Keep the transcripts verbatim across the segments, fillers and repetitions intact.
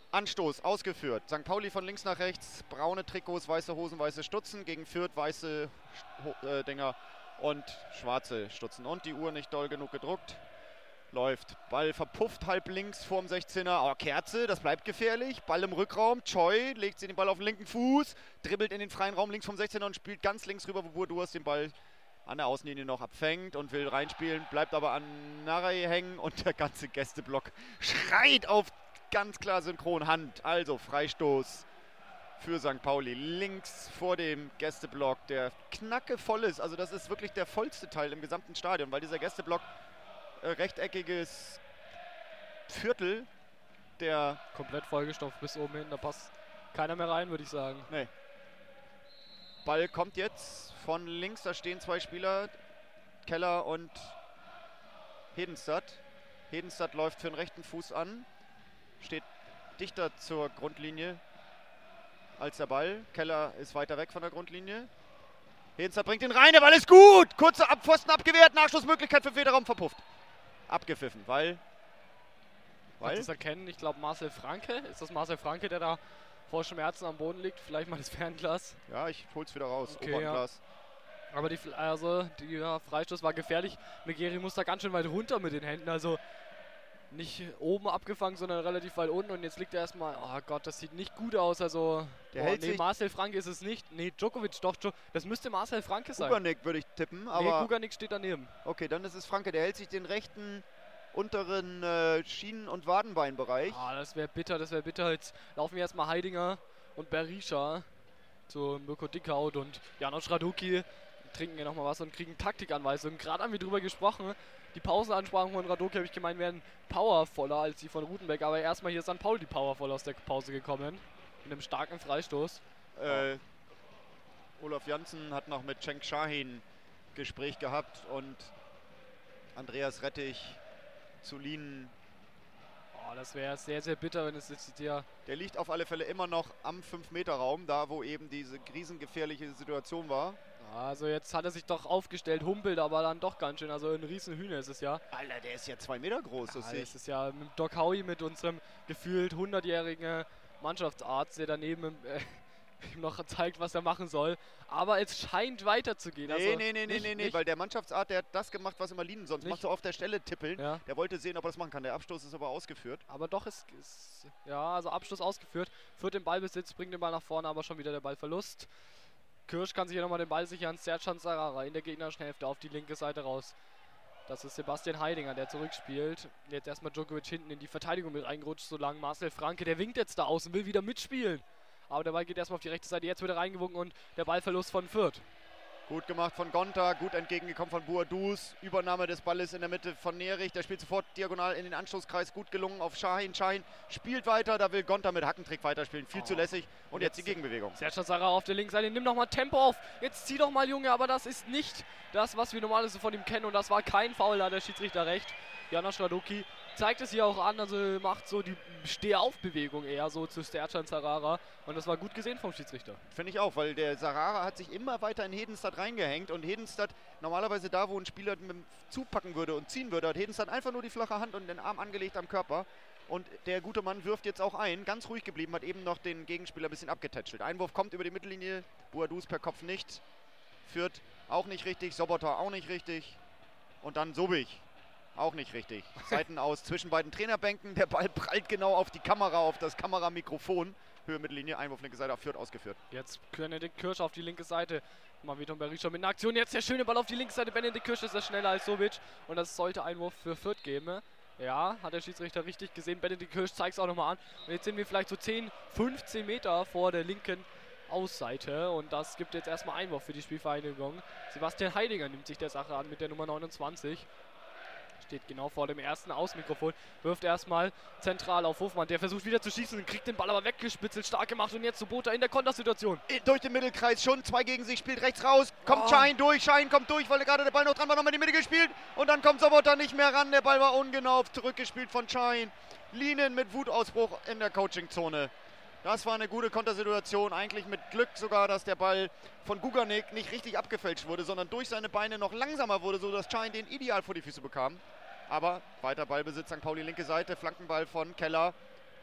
Anstoß ausgeführt. Sankt Pauli von links nach rechts. Braune Trikots, weiße Hosen, weiße Stutzen. Gegen Fürth weiße äh, Dinger und schwarze Stutzen. Und die Uhr nicht doll genug gedruckt. Läuft. Ball verpufft halb links vorm sechzehner. Oh, Kerze, das bleibt gefährlich. Ball im Rückraum. Choi legt sie den Ball auf den linken Fuß. Dribbelt in den freien Raum links vom sechzehner und spielt ganz links rüber, wo Buadus den Ball an der Außenlinie noch abfängt und will reinspielen. Bleibt aber an Narei hängen und der ganze Gästeblock schreit auf ganz klar synchron Hand. Also Freistoß für Sankt Pauli. Links vor dem Gästeblock, der knackevoll ist. Also das ist wirklich der vollste Teil im gesamten Stadion, weil dieser Gästeblock äh, rechteckiges Viertel, der komplett vollgestopft bis oben hin. Da passt keiner mehr rein, würde ich sagen. Nee. Ball kommt jetzt von links, da stehen zwei Spieler, Keller und Hedenstad. Hedenstad läuft für den rechten Fuß an, steht dichter zur Grundlinie als der Ball. Keller ist weiter weg von der Grundlinie. Hedenstad bringt ihn rein, der Ball ist gut! Kurzer Abpfosten abgewehrt, Nachschussmöglichkeit für Federraum verpufft. Abgepfiffen, weil... weil? Ich das erkennen, ich glaube Marcel Franke. Ist das Marcel Franke, der da vor Schmerzen am Boden liegt? Vielleicht mal das Fernglas. Ja, ich hol's wieder raus, okay, Obernglas. Ja. Aber die, also, der Freistoß war gefährlich. Megeri muss da ganz schön weit runter mit den Händen, also nicht oben abgefangen, sondern relativ weit unten. Und jetzt liegt er erstmal, oh Gott, das sieht nicht gut aus. Also, der oh, hält nee, sich Marcel Franke ist es nicht. Nee, Djokovic, doch, das müsste Marcel Franke sein. Guganik würde ich tippen, aber... Nee, Guganik steht daneben. Okay, dann ist es Franke, der hält sich den rechten unteren äh, Schienen- und Wadenbeinbereich. Ah, das wäre bitter, das wäre bitter. Jetzt laufen wir erstmal Heidinger und Berisha zu Mirko Dickhaut und Janosch Raduki, trinken hier nochmal was und kriegen Taktikanweisungen. Gerade haben wir drüber gesprochen. Die Pausenansprachen von Raduki, habe ich gemeint, werden powervoller als die von Rutenbeck. Aber erstmal hier ist Sankt Pauli powervoll aus der Pause gekommen. Mit einem starken Freistoß. Äh, Olaf Janssen hat noch mit Cenk Shahin Gespräch gehabt und Andreas Rettich zu Lien. Oh, das wäre sehr, sehr bitter, wenn es jetzt hier... Der liegt auf alle Fälle immer noch am fünf Meter Raum, da wo eben diese riesengefährliche Situation war. Also jetzt hat er sich doch aufgestellt, humpelt aber dann doch ganz schön. Also ein Riesenhühner ist es ja. Alter, der ist ja zwei Meter groß. Ja, das ist ja mit Doc Howie, mit unserem gefühlt hundertjährigen Mannschaftsarzt, der daneben äh, ihm noch zeigt, was er machen soll. Aber es scheint weiterzugehen. Nee, also nee, nee, nicht, nee, nee, nicht weil der Mannschaftsarzt, der hat das gemacht, was immer Lien sonst nicht. macht, so auf der Stelle tippeln. Ja. Der wollte sehen, ob er das machen kann. Der Abstoß ist aber ausgeführt. Aber doch ist, ist ja, also Abschluss ausgeführt. Führt den Ballbesitz, bringt den Ball nach vorne, aber schon wieder der Ballverlust. Kirsch kann sich hier nochmal den Ball sichern. Sercan Sarara in der gegnerischen Hälfte auf die linke Seite raus. Das ist Sebastian Heidinger, der zurückspielt. Jetzt erstmal Djokovic hinten in die Verteidigung mit reingerutscht, solange Marcel Franke, der winkt jetzt da außen, will wieder mitspielen. Aber der Ball geht erstmal auf die rechte Seite, jetzt wird er reingewunken und der Ballverlust von Fürth. Gut gemacht von Gonta, gut entgegengekommen von Buadus. Übernahme des Balles in der Mitte von Nerich. Der spielt sofort diagonal in den Anschlusskreis. Gut gelungen auf Shahin. Shahin spielt weiter, da will Gonta mit Hackentrick weiterspielen. Viel oh. zu lässig. Und jetzt, jetzt die Gegenbewegung. Sercan Sarara auf der linken Seite. Nimm doch mal Tempo auf. Jetzt zieh doch mal, Junge. Aber das ist nicht das, was wir normalerweise von ihm kennen. Und das war kein Foul, da hat der Schiedsrichter recht. Janosch Raduki zeigt es hier auch an, also macht so die Stehaufbewegung eher so zu Sercan Sarara. Und das war gut gesehen vom Schiedsrichter. Finde ich auch, weil der Sarara hat sich immer weiter in Hedenstad reingehängt. Und Hedenstad, normalerweise da, wo ein Spieler mit dem zupacken würde und ziehen würde, hat Hedenstad einfach nur die flache Hand und den Arm angelegt am Körper. Und der gute Mann wirft jetzt auch ein, ganz ruhig geblieben, hat eben noch den Gegenspieler ein bisschen abgetätschelt. Einwurf kommt über die Mittellinie, Buadus per Kopf nicht, Fürth auch nicht richtig, Sobotta auch nicht richtig und dann Sobich. Auch nicht richtig. Seiten aus zwischen beiden Trainerbänken. Der Ball prallt genau auf die Kamera, auf das Kameramikrofon. Höhe Mittellinie, Einwurf linke Seite auf Fürth ausgeführt. Jetzt Benedikt Kirsch auf die linke Seite. Mal wieder Berisha mit einer Aktion. Jetzt der schöne Ball auf die linke Seite. Benedikt Kirsch ist das schneller als Sovic. Und das sollte Einwurf für Fürth geben. Ja, hat der Schiedsrichter richtig gesehen. Benedikt Kirsch zeigt es auch nochmal an. Und jetzt sind wir vielleicht so zehn, fünfzehn Meter vor der linken Ausseite. Und das gibt jetzt erstmal Einwurf für die Spielvereinigung. Sebastian Heidinger nimmt sich der Sache an mit der Nummer neunundzwanzig. Steht genau vor dem ersten Außenmikrofon, wirft erstmal zentral auf Hofmann, der versucht wieder zu schießen, kriegt den Ball aber weggespitzelt, stark gemacht und jetzt Sobota in der Kontersituation. Durch den Mittelkreis schon, zwei gegen sich, spielt rechts raus, kommt oh. Shahin durch, Shahin kommt durch, weil gerade der Ball noch dran war, nochmal in die Mitte gespielt und dann kommt Sobota nicht mehr ran, der Ball war ungenau, zurückgespielt von Shahin. Linen mit Wutausbruch in der Coachingzone. Das war eine gute Kontersituation, eigentlich mit Glück sogar, dass der Ball von Guganik nicht richtig abgefälscht wurde, sondern durch seine Beine noch langsamer wurde, sodass Shahin den ideal vor die Füße bekam. Aber weiter Ballbesitz, Sankt Pauli linke Seite, Flankenball von Keller.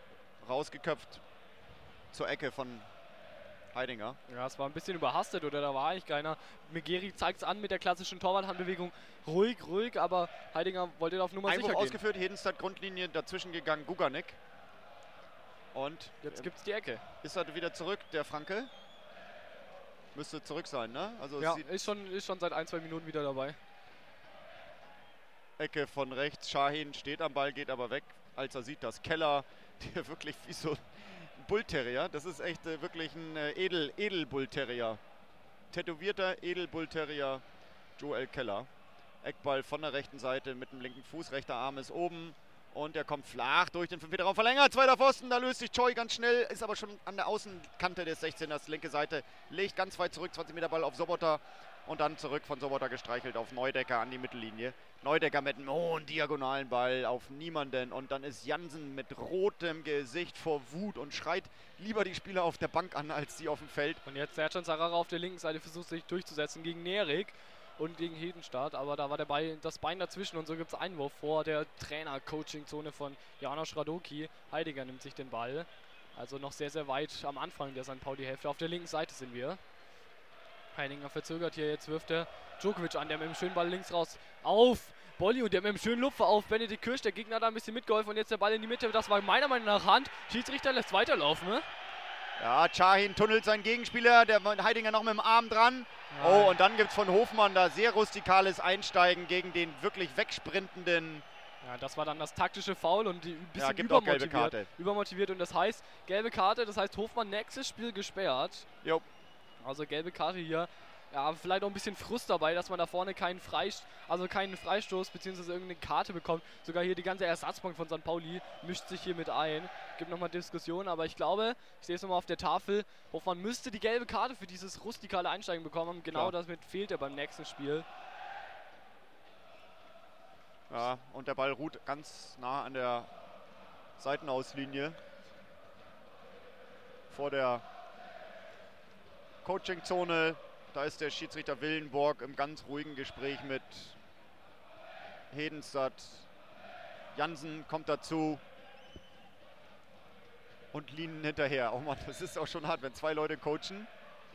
rausgeköpft zur Ecke von Heidinger. Ja, es war ein bisschen überhastet, oder da war eigentlich keiner. Megeri zeigt es an mit der klassischen Torwarthandbewegung. Ruhig, ruhig, aber Heidinger wollte auf Nummer Einwurf sicher gehen. ausgeführt, Hedenstadt Grundlinie, dazwischen gegangen Guganek. Und jetzt gibt es die Ecke. Ist er wieder zurück, der Franke? Müsste zurück sein, ne? Also ja, ist schon, ist schon seit ein, zwei Minuten wieder dabei. Ecke von rechts, Shahin steht am Ball, geht aber weg, als er sieht, dass Keller, der wirklich wie so ein Bullterrier, das ist echt äh, wirklich ein äh, Edel, Edelbullterrier. Tätowierter Edelbullterrier Joel Keller. Eckball von der rechten Seite mit dem linken Fuß, rechter Arm ist oben und der kommt flach durch den fünf Meter Raum verlängert. Zweiter Pfosten, da löst sich Choi ganz schnell, ist aber schon an der Außenkante des sechzehners, linke Seite, legt ganz weit zurück, zwanzig Meter Ball auf Sobotta und dann zurück von Sobotta gestreichelt auf Neudecker an die Mittellinie. Neudecker mit einem hohen diagonalen Ball auf niemanden und dann ist Jansen mit rotem Gesicht vor Wut und schreit lieber die Spieler auf der Bank an, als die auf dem Feld. Und jetzt Sercan Sarara auf der linken Seite versucht sich durchzusetzen gegen Nerik und gegen Hedenstadt, aber da war der Ball, das Bein dazwischen und so gibt es Einwurf vor der Trainer-Coaching-Zone von Janosch Radoki. Heidinger nimmt sich den Ball, also noch sehr, sehr weit am Anfang der Sankt Pauli-Hälfte. Auf der linken Seite sind wir. Heidinger verzögert hier, jetzt wirft der Djokovic an, der mit dem schönen Ball links raus auf Bolli und der mit dem schönen Lupfer auf Benedikt Kirsch. Der Gegner hat da ein bisschen mitgeholfen und jetzt der Ball in die Mitte. Das war meiner Meinung nach Hand. Schiedsrichter lässt weiterlaufen, ne? Ja, Shahin tunnelt seinen Gegenspieler, der Heidinger noch mit dem Arm dran. Ja. Oh, und dann gibt es von Hofmann da sehr rustikales Einsteigen gegen den wirklich wegsprintenden. Ja, das war dann das taktische Foul und die ein bisschen ja, gibt übermotiviert, auch gelbe Karte. übermotiviert. Und das heißt, gelbe Karte, das heißt Hofmann nächstes Spiel gesperrt. Jo. Also gelbe Karte hier. Ja, vielleicht auch ein bisschen Frust dabei, dass man da vorne keinen Freist also keinen Freistoß bzw. irgendeine Karte bekommt. Sogar hier die ganze Ersatzbank von Sankt Pauli mischt sich hier mit ein. Gibt nochmal Diskussionen, aber ich glaube, ich sehe es nochmal auf der Tafel, Hofmann müsste die gelbe Karte für dieses rustikale Einsteigen bekommen. Genau Klar. Das fehlt er beim nächsten Spiel. Ja, und der Ball ruht ganz nah an der Seitenauslinie vor der Coaching-Zone. Da ist der Schiedsrichter Willenborg im ganz ruhigen Gespräch mit Hedenstadt. Jansen kommt dazu und Lienen hinterher. Oh Mann, das ist auch schon hart, wenn zwei Leute coachen.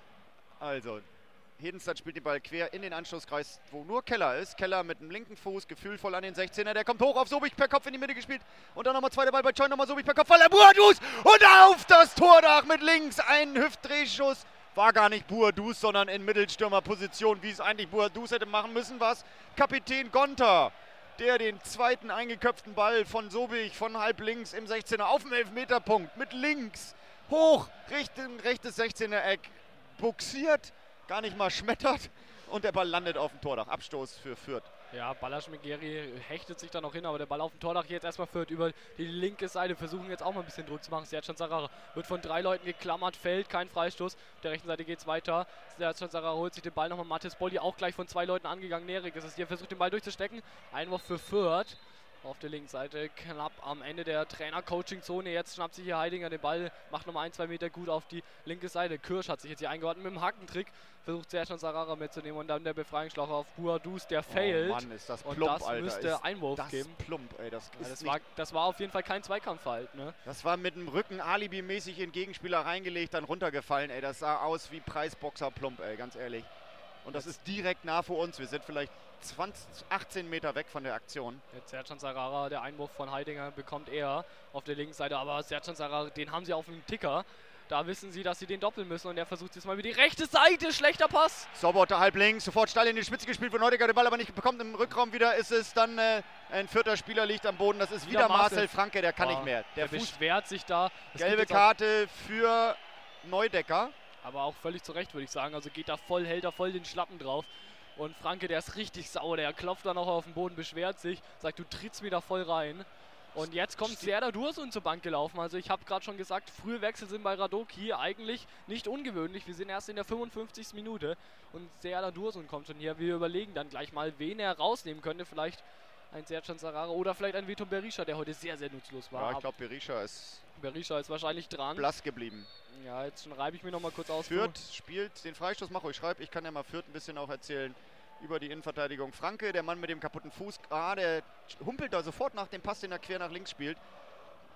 Also, Hedenstadt spielt den Ball quer in den Anschlusskreis, wo nur Keller ist. Keller mit dem linken Fuß, gefühlvoll an den sechzehner. Der kommt hoch auf Sobich per Kopf in die Mitte gespielt. Und dann nochmal zweiter Ball bei Choi, nochmal Sobich per Kopf. Voller Buadus und auf das Tordach mit links. Ein Hüftdrehschuss. War gar nicht Buadus, sondern in Mittelstürmerposition, wie es eigentlich Buadus hätte machen müssen, was Kapitän Gonter, der den zweiten eingeköpften Ball von Sobich von halb links im sechzehner auf dem Elfmeterpunkt mit links hoch Richtung rechtes sechzehner Eck buxiert, gar nicht mal schmettert und der Ball landet auf dem Tordach. Abstoß für Fürth. Ja, Balázs Megeri hechtet sich da noch hin, aber der Ball auf dem Tordach jetzt erstmal Fürth über die linke Seite. Versuchen jetzt auch mal ein bisschen Druck zu machen. Sercan Sarara wird von drei Leuten geklammert, fällt, kein Freistoß. Auf der rechten Seite geht es weiter. Sercan Sarara holt sich den Ball nochmal. Mathis Bolli auch gleich von zwei Leuten angegangen. Nerik ist es hier, versucht den Ball durchzustecken. Einwurf für Fürth. Auf der linken Seite knapp am Ende der Trainer-Coaching-Zone. Jetzt schnappt sich hier Heidinger den Ball, macht nochmal ein, zwei Meter gut auf die linke Seite. Kirsch hat sich jetzt hier eingeordnet mit dem Hackentrick. Versucht Sercan Sarara mitzunehmen und dann der Befreiungsschlag auf Buadus, der failt. Oh Mann, ist das plump, und das Alter. müsste ist Einwurf das geben. Plump, ey. Das, ja, ist das, war, das war auf jeden Fall kein Zweikampfverhalten, ne? Das war mit dem Rücken alibimäßig in Gegenspieler reingelegt, dann runtergefallen, ey. Das sah aus wie Preisboxer plump, ey, ganz ehrlich. Und das ist direkt nah vor uns. Wir sind vielleicht zwanzig, achtzehn Meter weg von der Aktion. Jetzt Sercan Sarara, der Einwurf von Heidinger bekommt er auf der linken Seite, aber Sercan Sarara, den haben sie auf dem Ticker. Da wissen sie, dass sie den doppeln müssen und er versucht jetzt mal über die rechte Seite. Schlechter Pass. Sobotta halb links, sofort steil in die Spitze gespielt, wo Neudecker den Ball aber nicht bekommt. Im Rückraum wieder ist es dann äh, ein vierter Spieler liegt am Boden. Das ist wieder, wieder Marcel, Marcel Franke, der kann oh, nicht mehr. Der, der beschwert sich da. Das gelbe Karte für Neudecker. Aber auch völlig zu Recht, würde ich sagen. Also geht da voll, hält da voll den Schlappen drauf. Und Franke, der ist richtig sauer. Der klopft dann auch auf den Boden, beschwert sich, sagt, du trittst mir da voll rein. Und jetzt kommt Serdar Dursun zur Bank gelaufen. Also ich habe gerade schon gesagt, frühe Wechsel sind bei Radoki eigentlich nicht ungewöhnlich. Wir sind erst in der fünfundfünfzigsten Minute und Serdar Dursun kommt schon hier. Wir überlegen dann gleich mal, wen er rausnehmen könnte. Vielleicht ein Sercan Sarara oder vielleicht ein Vitor Berisha, der heute sehr, sehr nutzlos war. Ja, ich glaube, Berisha ist... Berisha ist wahrscheinlich dran. Blass geblieben. Ja, jetzt reibe ich mir noch mal kurz aus. Fürth spielt den Freistoß, mach ruhig, schreib. Ich kann ja mal Fürth ein bisschen auch erzählen über die Innenverteidigung. Franke, der Mann mit dem kaputten Fuß, ah, der humpelt da sofort nach dem Pass, den er quer nach links spielt.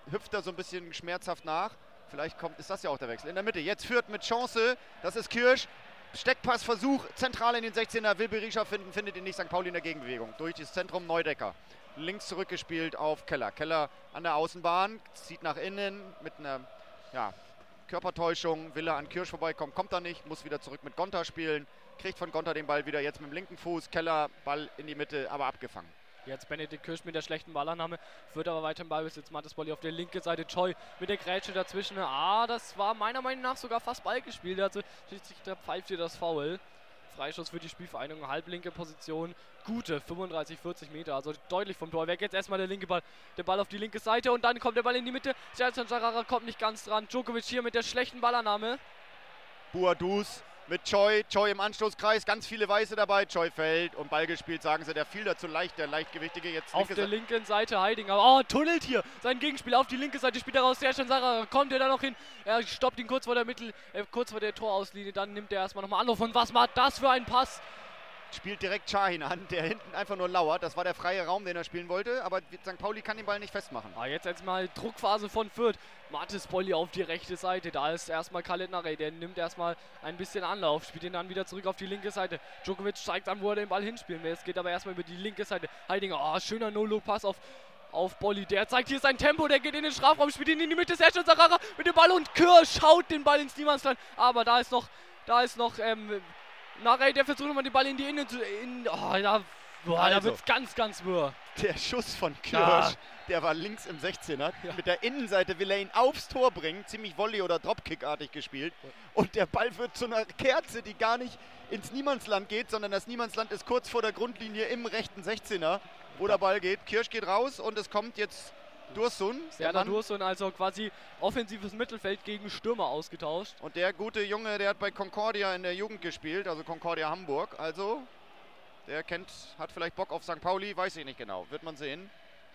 hüpft er so ein bisschen schmerzhaft nach. Vielleicht kommt, ist das ja auch der Wechsel. In der Mitte, jetzt Fürth mit Chance, das ist Kirsch. Steckpassversuch, zentral in den sechzehner, will Berisha finden, findet ihn nicht, Sankt Pauli in der Gegenbewegung. Durch das Zentrum Neudecker. Links zurückgespielt auf Keller. Keller an der Außenbahn, zieht nach innen mit einer ja, Körpertäuschung, will er an Kirsch vorbeikommen, kommt er nicht, muss wieder zurück mit Gonta spielen. Kriegt von Gonta den Ball wieder jetzt mit dem linken Fuß. Keller, Ball in die Mitte, aber abgefangen. Jetzt Benedikt Kirsch mit der schlechten Ballannahme, wird aber weiter im Ballbesitz. Mathis Bolli auf der linken Seite, Choi mit der Grätsche dazwischen. Ah, das war meiner Meinung nach sogar fast Ball gespielt. Also schließlich der pfeift hier das Foul. Freischuss für die Spielvereinigung, halblinke Position. Gute fünfunddreißig, vierzig Meter, also deutlich vom Tor weg. Jetzt erstmal der linke Ball, der Ball auf die linke Seite und dann kommt der Ball in die Mitte. Sercan Sarara kommt nicht ganz dran. Djokovic hier mit der schlechten Ballannahme. Buadus mit Choi, Choi im Anstoßkreis, ganz viele Weiße dabei, Choi fällt und Ball gespielt, sagen sie, der fiel dazu leicht, der Leichtgewichtige jetzt. Auf der linken Seite Heidinger, oh, tunnelt hier, sein Gegenspieler auf die linke Seite, spielt er raus, Sercan Sarara, kommt er da noch hin, er stoppt ihn kurz vor der Mittel, äh, kurz vor der Torauslinie, dann nimmt er erstmal nochmal Anlauf und was war das für ein Pass? Spielt direkt Şahin an, der hinten einfach nur lauert. Das war der freie Raum, den er spielen wollte, aber Sankt Pauli kann den Ball nicht festmachen. Ah, jetzt erstmal Druckphase von Fürth. Mathis Bolli auf die rechte Seite. Da ist erstmal Khaled Narey, der nimmt erstmal ein bisschen Anlauf, spielt ihn dann wieder zurück auf die linke Seite. Djokovic zeigt an, wo er den Ball hinspielen will. Es geht aber erstmal über die linke Seite. Heidinger, oh, schöner No-Look-Pass auf, auf Bolli. Der zeigt hier sein Tempo, der geht in den Strafraum, spielt ihn in die Mitte. Sercan Sarara mit dem Ball und Kirsch haut den Ball ins Niemandsland. Aber da ist noch, da ist noch, ähm, Narey, der versucht nochmal den Ball in die Innen zu. In, oh, da boah, also, da wird's ganz, ganz wirr. Der Schuss von Kirsch, ja. Der war links im sechzehner. Ja. Mit der Innenseite will er ihn aufs Tor bringen. Ziemlich Volley- oder Dropkick-artig gespielt. Und der Ball wird zu einer Kerze, die gar nicht ins Niemandsland geht, sondern das Niemandsland ist kurz vor der Grundlinie im rechten sechzehner, wo der Ball geht. Kirsch geht raus und es kommt jetzt Dursun. Serdar Dursun, also quasi offensives Mittelfeld gegen Stürmer ausgetauscht. Und der gute Junge, der hat bei Concordia in der Jugend gespielt, also Concordia Hamburg. Also, der kennt, hat vielleicht Bock auf Sankt Pauli, weiß ich nicht genau, wird man sehen.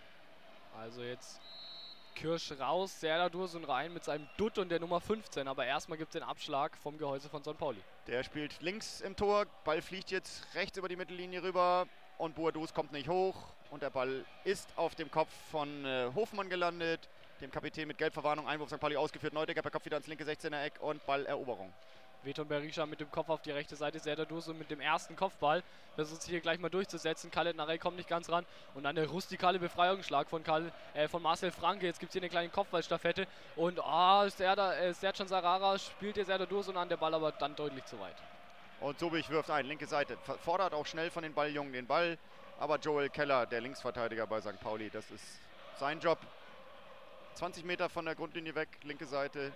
Also jetzt Kirsch raus, Serdar Dursun rein mit seinem Dutt und der Nummer fünfzehn. Aber erstmal gibt es den Abschlag vom Gehäuse von Sankt Pauli. Der spielt links im Tor, Ball fliegt jetzt rechts über die Mittellinie rüber und Buadus kommt nicht hoch. Und der Ball ist auf dem Kopf von äh, Hofmann gelandet, dem Kapitän mit Gelbverwarnung, Einwurf Sankt Pauli ausgeführt, Neudecker per Kopf wieder ans linke sechzehner Eck und Balleroberung. Veton Berisha mit dem Kopf auf die rechte Seite, Serdar Dursun mit dem ersten Kopfball, versucht sich hier gleich mal durchzusetzen, Khaled Narey kommt nicht ganz ran und dann der rustikale Befreiungsschlag von, Karl, äh, von Marcel Franke, jetzt gibt es hier eine kleine Kopfballstaffette und oh, Serdar, äh, Sercan Sarara spielt hier Serdar Dursun an, der Ball aber dann deutlich zu weit. Und Sobich wirft ein, linke Seite, fordert auch schnell von den Balljungen den Ball. Aber Joel Keller, der Linksverteidiger bei Sankt Pauli, das ist sein Job. zwanzig Meter von der Grundlinie weg, linke Seite.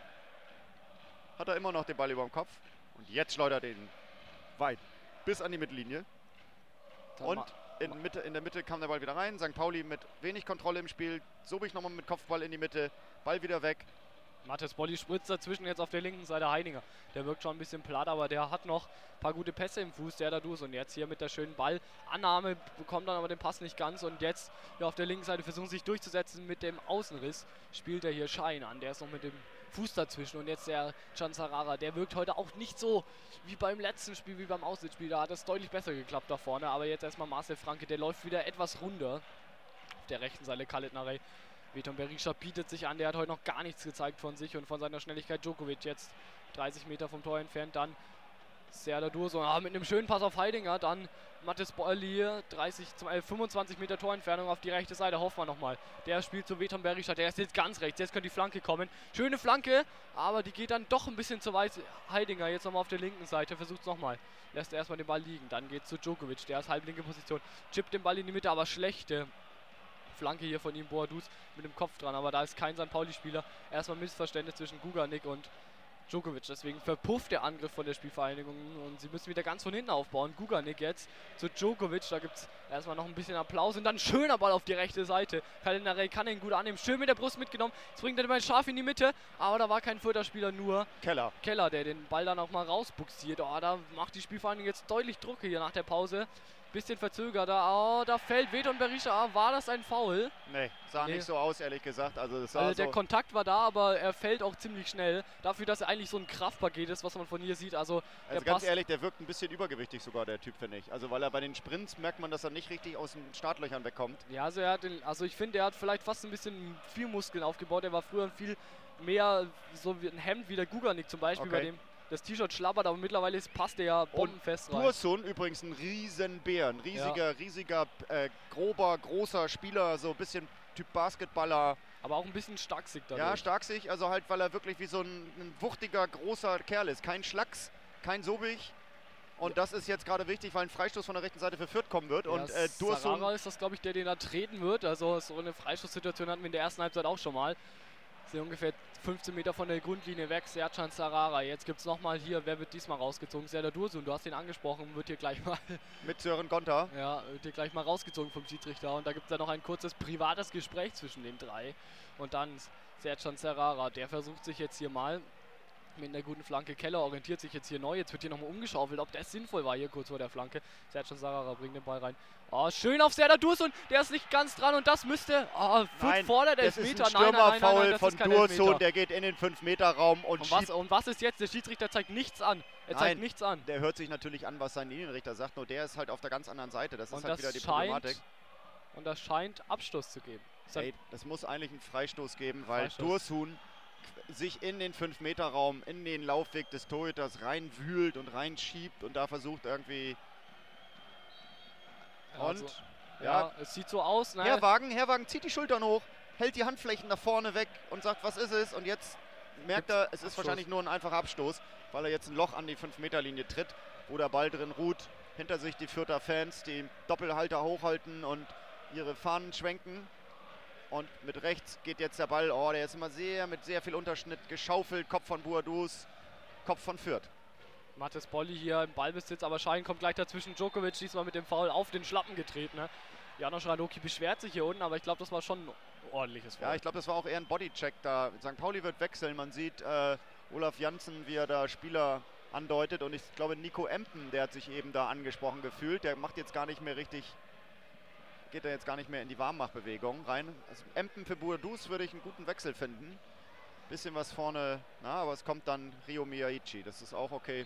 Hat er immer noch den Ball über dem Kopf. Und jetzt schleudert er ihn weit bis an die Mittellinie. Und in, Mitte, in der Mitte kam der Ball wieder rein. Sankt Pauli mit wenig Kontrolle im Spiel. Sobich nochmal mit Kopfball in die Mitte. Ball wieder weg. Mathis Bolli spritzt dazwischen jetzt auf der linken Seite Heidinger. Der wirkt schon ein bisschen platt, aber der hat noch ein paar gute Pässe im Fuß, der da dus. Und jetzt hier mit der schönen Ballannahme bekommt dann aber den Pass nicht ganz. Und jetzt ja, auf der linken Seite versuchen sich durchzusetzen mit dem Außenriss. Spielt er hier Schein an, der ist noch mit dem Fuß dazwischen. Und jetzt der Can Sarara, der wirkt heute auch nicht so wie beim letzten Spiel, wie beim Auswärtsspiel. Da hat es deutlich besser geklappt da vorne. Aber jetzt erstmal Marcel Franke, der läuft wieder etwas runter. Auf der rechten Seite Khaled Narey. Veton Berisha bietet sich an, der hat heute noch gar nichts gezeigt von sich und von seiner Schnelligkeit. Djokovic jetzt dreißig Meter vom Tor entfernt, dann Serdar Dursun ah, mit einem schönen Pass auf Heidinger, dann Mathis Bolli, dreißig, fünfundzwanzig Meter Torentfernung auf die rechte Seite, Hoffmann nochmal. Der spielt zu Veton Berisha, der ist jetzt ganz rechts, jetzt könnte die Flanke kommen. Schöne Flanke, aber die geht dann doch ein bisschen zu weit. Heidinger jetzt nochmal auf der linken Seite, versucht es nochmal. Lässt erstmal den Ball liegen, dann geht es zu Djokovic, der ist halblinke Position. Chippt den Ball in die Mitte, aber schlechte Flanke hier von ihm, Boadus mit dem Kopf dran, aber da ist kein Sankt Pauli-Spieler. Erstmal Missverständnis zwischen Guganik und Djokovic, deswegen verpufft der Angriff von der Spielvereinigung und sie müssen wieder ganz von hinten aufbauen. Guganik jetzt zu Djokovic, da gibt es erstmal noch ein bisschen Applaus und dann schöner Ball auf die rechte Seite. Khaled Narey kann ihn gut annehmen, schön mit der Brust mitgenommen, jetzt bringt er den Ball scharf in die Mitte, aber da war kein vierter Spieler, nur Keller. Keller, der den Ball dann auch mal rausbuxiert. Oh, da macht die Spielvereinigung jetzt deutlich Druck hier nach der Pause. Bisschen verzögert da. Oh, da fällt Veton Berisha. Ah, war das ein Foul? Nee, sah Nee. nicht so aus, ehrlich gesagt. Also, das sah Also der so Kontakt war da, aber er fällt auch ziemlich schnell. Dafür, dass er eigentlich so ein Kraftpaket ist, was man von hier sieht. Also, der Also ganz passt. ehrlich, der wirkt ein bisschen übergewichtig sogar, der Typ, finde ich. Also weil er bei den Sprints merkt man, dass er nicht richtig aus den Startlöchern wegkommt. Ja, also er hat den, also ich finde, er hat vielleicht fast ein bisschen viel Muskeln aufgebaut. Er war früher viel mehr so wie ein Hemd wie der Guganik zum Beispiel, Okay. bei dem das T-Shirt schlabbert, aber mittlerweile ist, passt er ja bombenfest rein. Dursun übrigens ein Riesenbär, ein riesiger, riesiger, äh, grober, großer Spieler, so ein bisschen Typ Basketballer. Aber auch ein bisschen starksig dadurch. Ja, starksig, also halt, weil er wirklich wie so ein, ein wuchtiger, großer Kerl ist. Kein Schlacks, kein Sobig. Und das ist jetzt gerade wichtig, weil ein Freistoß von der rechten Seite für Fürth kommen wird. Ja, und äh, Dursun, Sarara ist das, glaube ich, der den da treten wird. Also so eine Freistoßsituation hatten wir in der ersten Halbzeit auch schon mal. Sind ungefähr fünfzehn Meter von der Grundlinie weg. Sercan Sarara. Jetzt gibt es nochmal hier, wer wird diesmal rausgezogen? Serdar Dursun, du hast ihn angesprochen, wird hier gleich mal, mit Sören Gonter. ja, wird hier gleich mal rausgezogen vom Schiedsrichter. Und da gibt es dann noch ein kurzes privates Gespräch zwischen den drei. Und dann Sercan Sarara, der versucht sich jetzt hier mal mit einer guten Flanke. Keller orientiert sich jetzt hier neu. Jetzt wird hier nochmal umgeschaufelt, ob das sinnvoll war hier kurz vor der Flanke. Sercan Sarara bringt den Ball rein. Oh, schön auf Serdar Dursun. Der ist nicht ganz dran und das müsste... Oh, Nein, fordert das ist Elfmeter. ein Nein, nein, nein, nein, nein, Stürmerfoul das von ist kein Dursun, Elfmeter. der geht in den fünf Meter Raum und, Und was, schiebt. und was ist jetzt? Der Schiedsrichter zeigt nichts an. Er zeigt Nein, nichts an. Der hört sich natürlich an, was sein Linienrichter sagt, nur der ist halt auf der ganz anderen Seite. Das ist Und halt das wieder die scheint, Problematik. und das scheint Abstoß zu geben. Ist ein- Ey, das muss eigentlich einen Freistoß geben, weil Freistoß. Dursun sich in den fünf Meter Raum, in den Laufweg des Torhüters reinwühlt und reinschiebt und da versucht irgendwie... Ja, Und, also, ja, ja, es sieht so aus. Ne? Herwagen, Herwagen zieht die Schultern hoch, hält die Handflächen nach vorne weg und sagt, was ist es? Und jetzt merkt Gibt's er, es ist Abstoß. wahrscheinlich nur ein einfacher Abstoß, weil er jetzt ein Loch an die fünf Meter Linie tritt, wo der Ball drin ruht. Hinter sich die Fürther Fans, die Doppelhalter hochhalten und ihre Fahnen schwenken. Und mit rechts geht jetzt der Ball, oh, der ist immer sehr, mit sehr viel Unterschnitt geschaufelt. Kopf von Buadus, Kopf von Fürth. Mathis Bolli hier im Ballbesitz, aber Schein kommt gleich dazwischen. Djokovic diesmal mit dem Foul auf den Schlappen getreten. Ne? Janosch Radoki beschwert sich hier unten, aber ich glaube, das war schon ein ordentliches Foul. Ja, ich glaube, das war auch eher ein Bodycheck da. Sankt Pauli wird wechseln. Man sieht äh, Olaf Janssen, wie er da Spieler andeutet. Und ich glaube, Nico Empen, der hat sich eben da angesprochen gefühlt. Der macht jetzt gar nicht mehr richtig, geht er jetzt gar nicht mehr in die Warmmachbewegung rein. Also Empen für Buadus würde ich einen guten Wechsel finden. Bisschen was vorne, na, aber es kommt dann Rio Miyaichi. Das ist auch okay.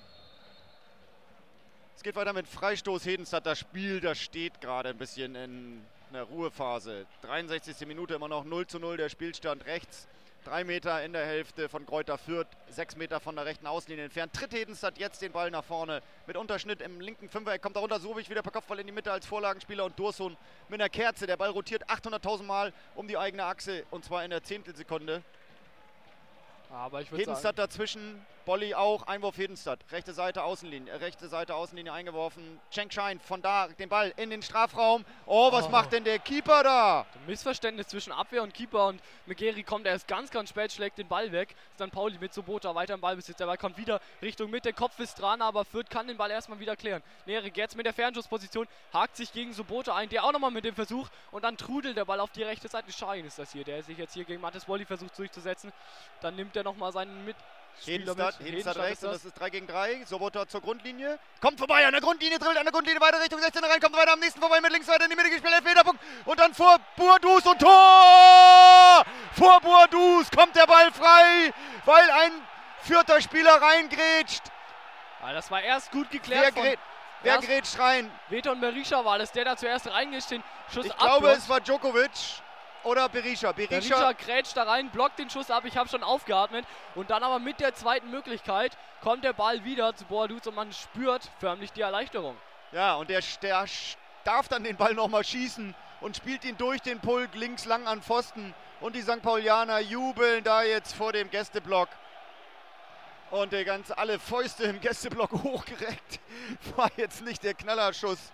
Es geht weiter mit Freistoß Hedenstadt. Das Spiel, das steht gerade ein bisschen in einer Ruhephase. dreiundsechzigste Minute immer noch null zu null der Spielstand. Rechts drei Meter in der Hälfte von Greuther Fürth, sechs Meter von der rechten Außenlinie entfernt. Tritt Hedenstadt jetzt den Ball nach vorne mit Unterschnitt im linken Fünfer. Kommt da runter, Sobich wieder per Kopfball in die Mitte als Vorlagenspieler und Dursun mit einer Kerze. Der Ball rotiert achthunderttausend Mal um die eigene Achse und zwar in der Zehntelsekunde. Aber ich würde Hedenstadt sagen, dazwischen, Bolli auch, Einwurf Hedenstadt. Rechte Seite Außenlinie, äh, rechte Seite Außenlinie eingeworfen. Cheng Schein von da den Ball in den Strafraum. Oh, was Oh. macht denn der Keeper da? ein Missverständnis zwischen Abwehr und Keeper und Megeri kommt erst ganz, ganz spät, schlägt den Ball weg. Ist dann Pauli mit Sobota weiter im Ballbesitz. Der Ball kommt wieder Richtung Mitte, Kopf ist dran, aber Fürth kann den Ball erstmal wieder klären. Nerik jetzt mit der Fernschussposition, hakt sich gegen Sobota ein, der auch nochmal mit dem Versuch und dann trudelt der Ball auf die rechte Seite. Schein ist das hier, der sich jetzt hier gegen Mathis Bolli versucht durchzusetzen. Dann nimmt er nochmal seinen Mitspieler Hedenstadt, mit. Hedenstadt Hedenstadt rechts ist und das. das ist drei gegen drei. Sobota zur Grundlinie. Kommt vorbei an der Grundlinie, drillt an der Grundlinie weiter Richtung sechzehn rein, kommt weiter am nächsten vorbei mit links weiter in die Mitte gespielt, Elfmeterpunkt. Und dann vor Buadus und Tor! Vor Buadus kommt der Ball frei, weil ein vierter Spieler reingrätscht. Ah, das war erst gut Wer, geklärt von grä wer erst grätscht rein? Veton Berisha war das, der da zuerst reingeht, den Schuss Ich glaube, abblockt. es war Djokovic oder Berisha. Berisha Berisha, grätscht da rein, blockt den Schuss ab, ich habe schon aufgeatmet. Und dann aber mit der zweiten Möglichkeit kommt der Ball wieder zu Boadus und man spürt förmlich die Erleichterung. ja, und der, der darf dann den Ball nochmal schießen und spielt ihn durch den Pulk links lang an Pfosten. Und die Sankt Paulianer jubeln da jetzt vor dem Gästeblock. Und der ganz alle Fäuste im Gästeblock hochgereckt. War jetzt nicht der Knallerschuss.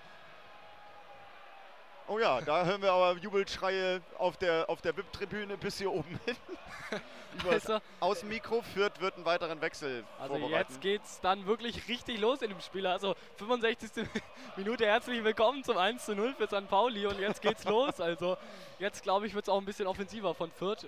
Oh ja, da hören wir aber Jubelschreie auf der, auf der V I P-Tribüne bis hier oben hin. Übers Also, Außenmikro. Fürth wird einen weiteren Wechsel also vorbereiten. jetzt geht's dann wirklich richtig los in dem Spiel. Also fünfundsechzigste Minute, herzlich willkommen zum eins zu null für Sankt Pauli und jetzt geht's los. Also jetzt glaube ich, wird es auch ein bisschen offensiver von Fürth.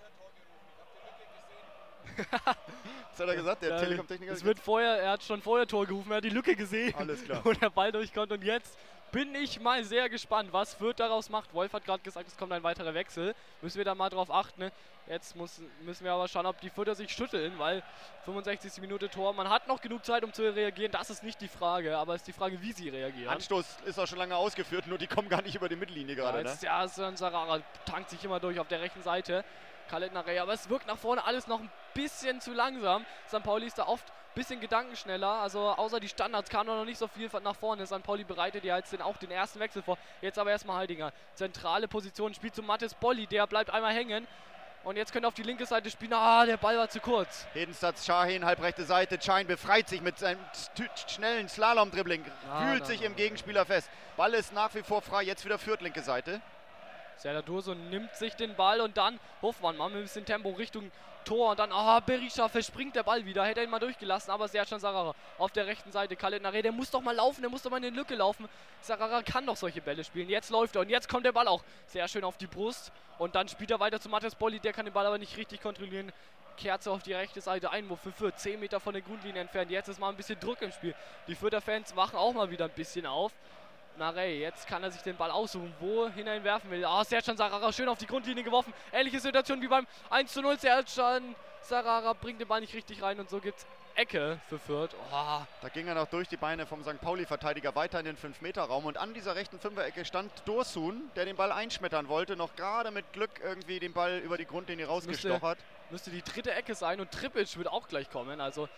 Was hat er gesagt? Der Ja, Telekom-Techniker? es wird vorher, er hat schon vorher Tor gerufen, er hat die Lücke gesehen, Alles klar. wo der Ball durchkommt und jetzt bin ich mal sehr gespannt, was Fürth daraus macht. Wolf hat gerade gesagt, es kommt ein weiterer Wechsel. Müssen wir da mal drauf achten. Ne? Jetzt muss, müssen wir aber schauen, ob die Fürther sich schütteln, weil fünfundsechzigste Minute Tor. Man hat noch genug Zeit, um zu reagieren. Das ist nicht die Frage, aber es ist die Frage, wie sie reagieren. Anstoß ist auch schon lange ausgeführt, nur die kommen gar nicht über die Mittellinie gerade. Ja, jetzt, ne? Ja, Sarara tankt sich immer durch auf der rechten Seite. Khaled Narey, aber es wirkt nach vorne alles noch ein bisschen zu langsam. Sankt Pauli ist da oft ein bisschen gedankenschneller, also außer die Standards kam noch nicht so viel nach vorne. Sankt Pauli bereitet ja jetzt den, auch den ersten Wechsel vor. Jetzt aber erstmal Heidinger. Zentrale Position, spielt zu Mathis Bolli, der bleibt einmal hängen. Und jetzt könnte auf die linke Seite spielen. Ah, der Ball war zu kurz. Hedenstadt Şahin, halbrechte Seite. Schein befreit sich mit seinem schnellen Slalom-Dribbling. Ah, fühlt na, sich na, im Gegenspieler fest. Ball ist nach wie vor frei. Jetzt wieder Fürth, linke Seite. Serdar Dursun nimmt sich den Ball und dann Hofmann mal mit ein bisschen Tempo Richtung Tor. Und dann, ah, Berisha verspringt der Ball wieder. Hätte er ihn mal durchgelassen, aber Sercan Sarara auf der rechten Seite. Khaled Narey, der muss doch mal laufen, der muss doch mal in die Lücke laufen. Sarara kann doch solche Bälle spielen. Jetzt läuft er und jetzt kommt der Ball auch sehr schön auf die Brust. Und dann spielt er weiter zu Mathis Bolli, der kann den Ball aber nicht richtig kontrollieren. Kerze auf die rechte Seite, Einwurf für Fürth, zehn Meter von der Grundlinie entfernt. Jetzt ist mal ein bisschen Druck im Spiel. Die Fürther Fans wachen auch mal wieder ein bisschen auf. Narey, jetzt kann er sich den Ball aussuchen, wo hinein werfen will. Ah, oh, Sercan Sarara schön auf die Grundlinie geworfen. Ähnliche Situation wie beim eins zu null. Sercan Sarara bringt den Ball nicht richtig rein und so gibt's Ecke für Fürth. Oh. Da ging er noch durch die Beine vom Sankt Pauli-Verteidiger weiter in den fünf Meter Raum und an dieser rechten Fünferecke stand Dursun, der den Ball einschmettern wollte, noch gerade mit Glück irgendwie den Ball über die Grundlinie rausgestochert. Müsste, müsste die dritte Ecke sein und Tripic wird auch gleich kommen. Also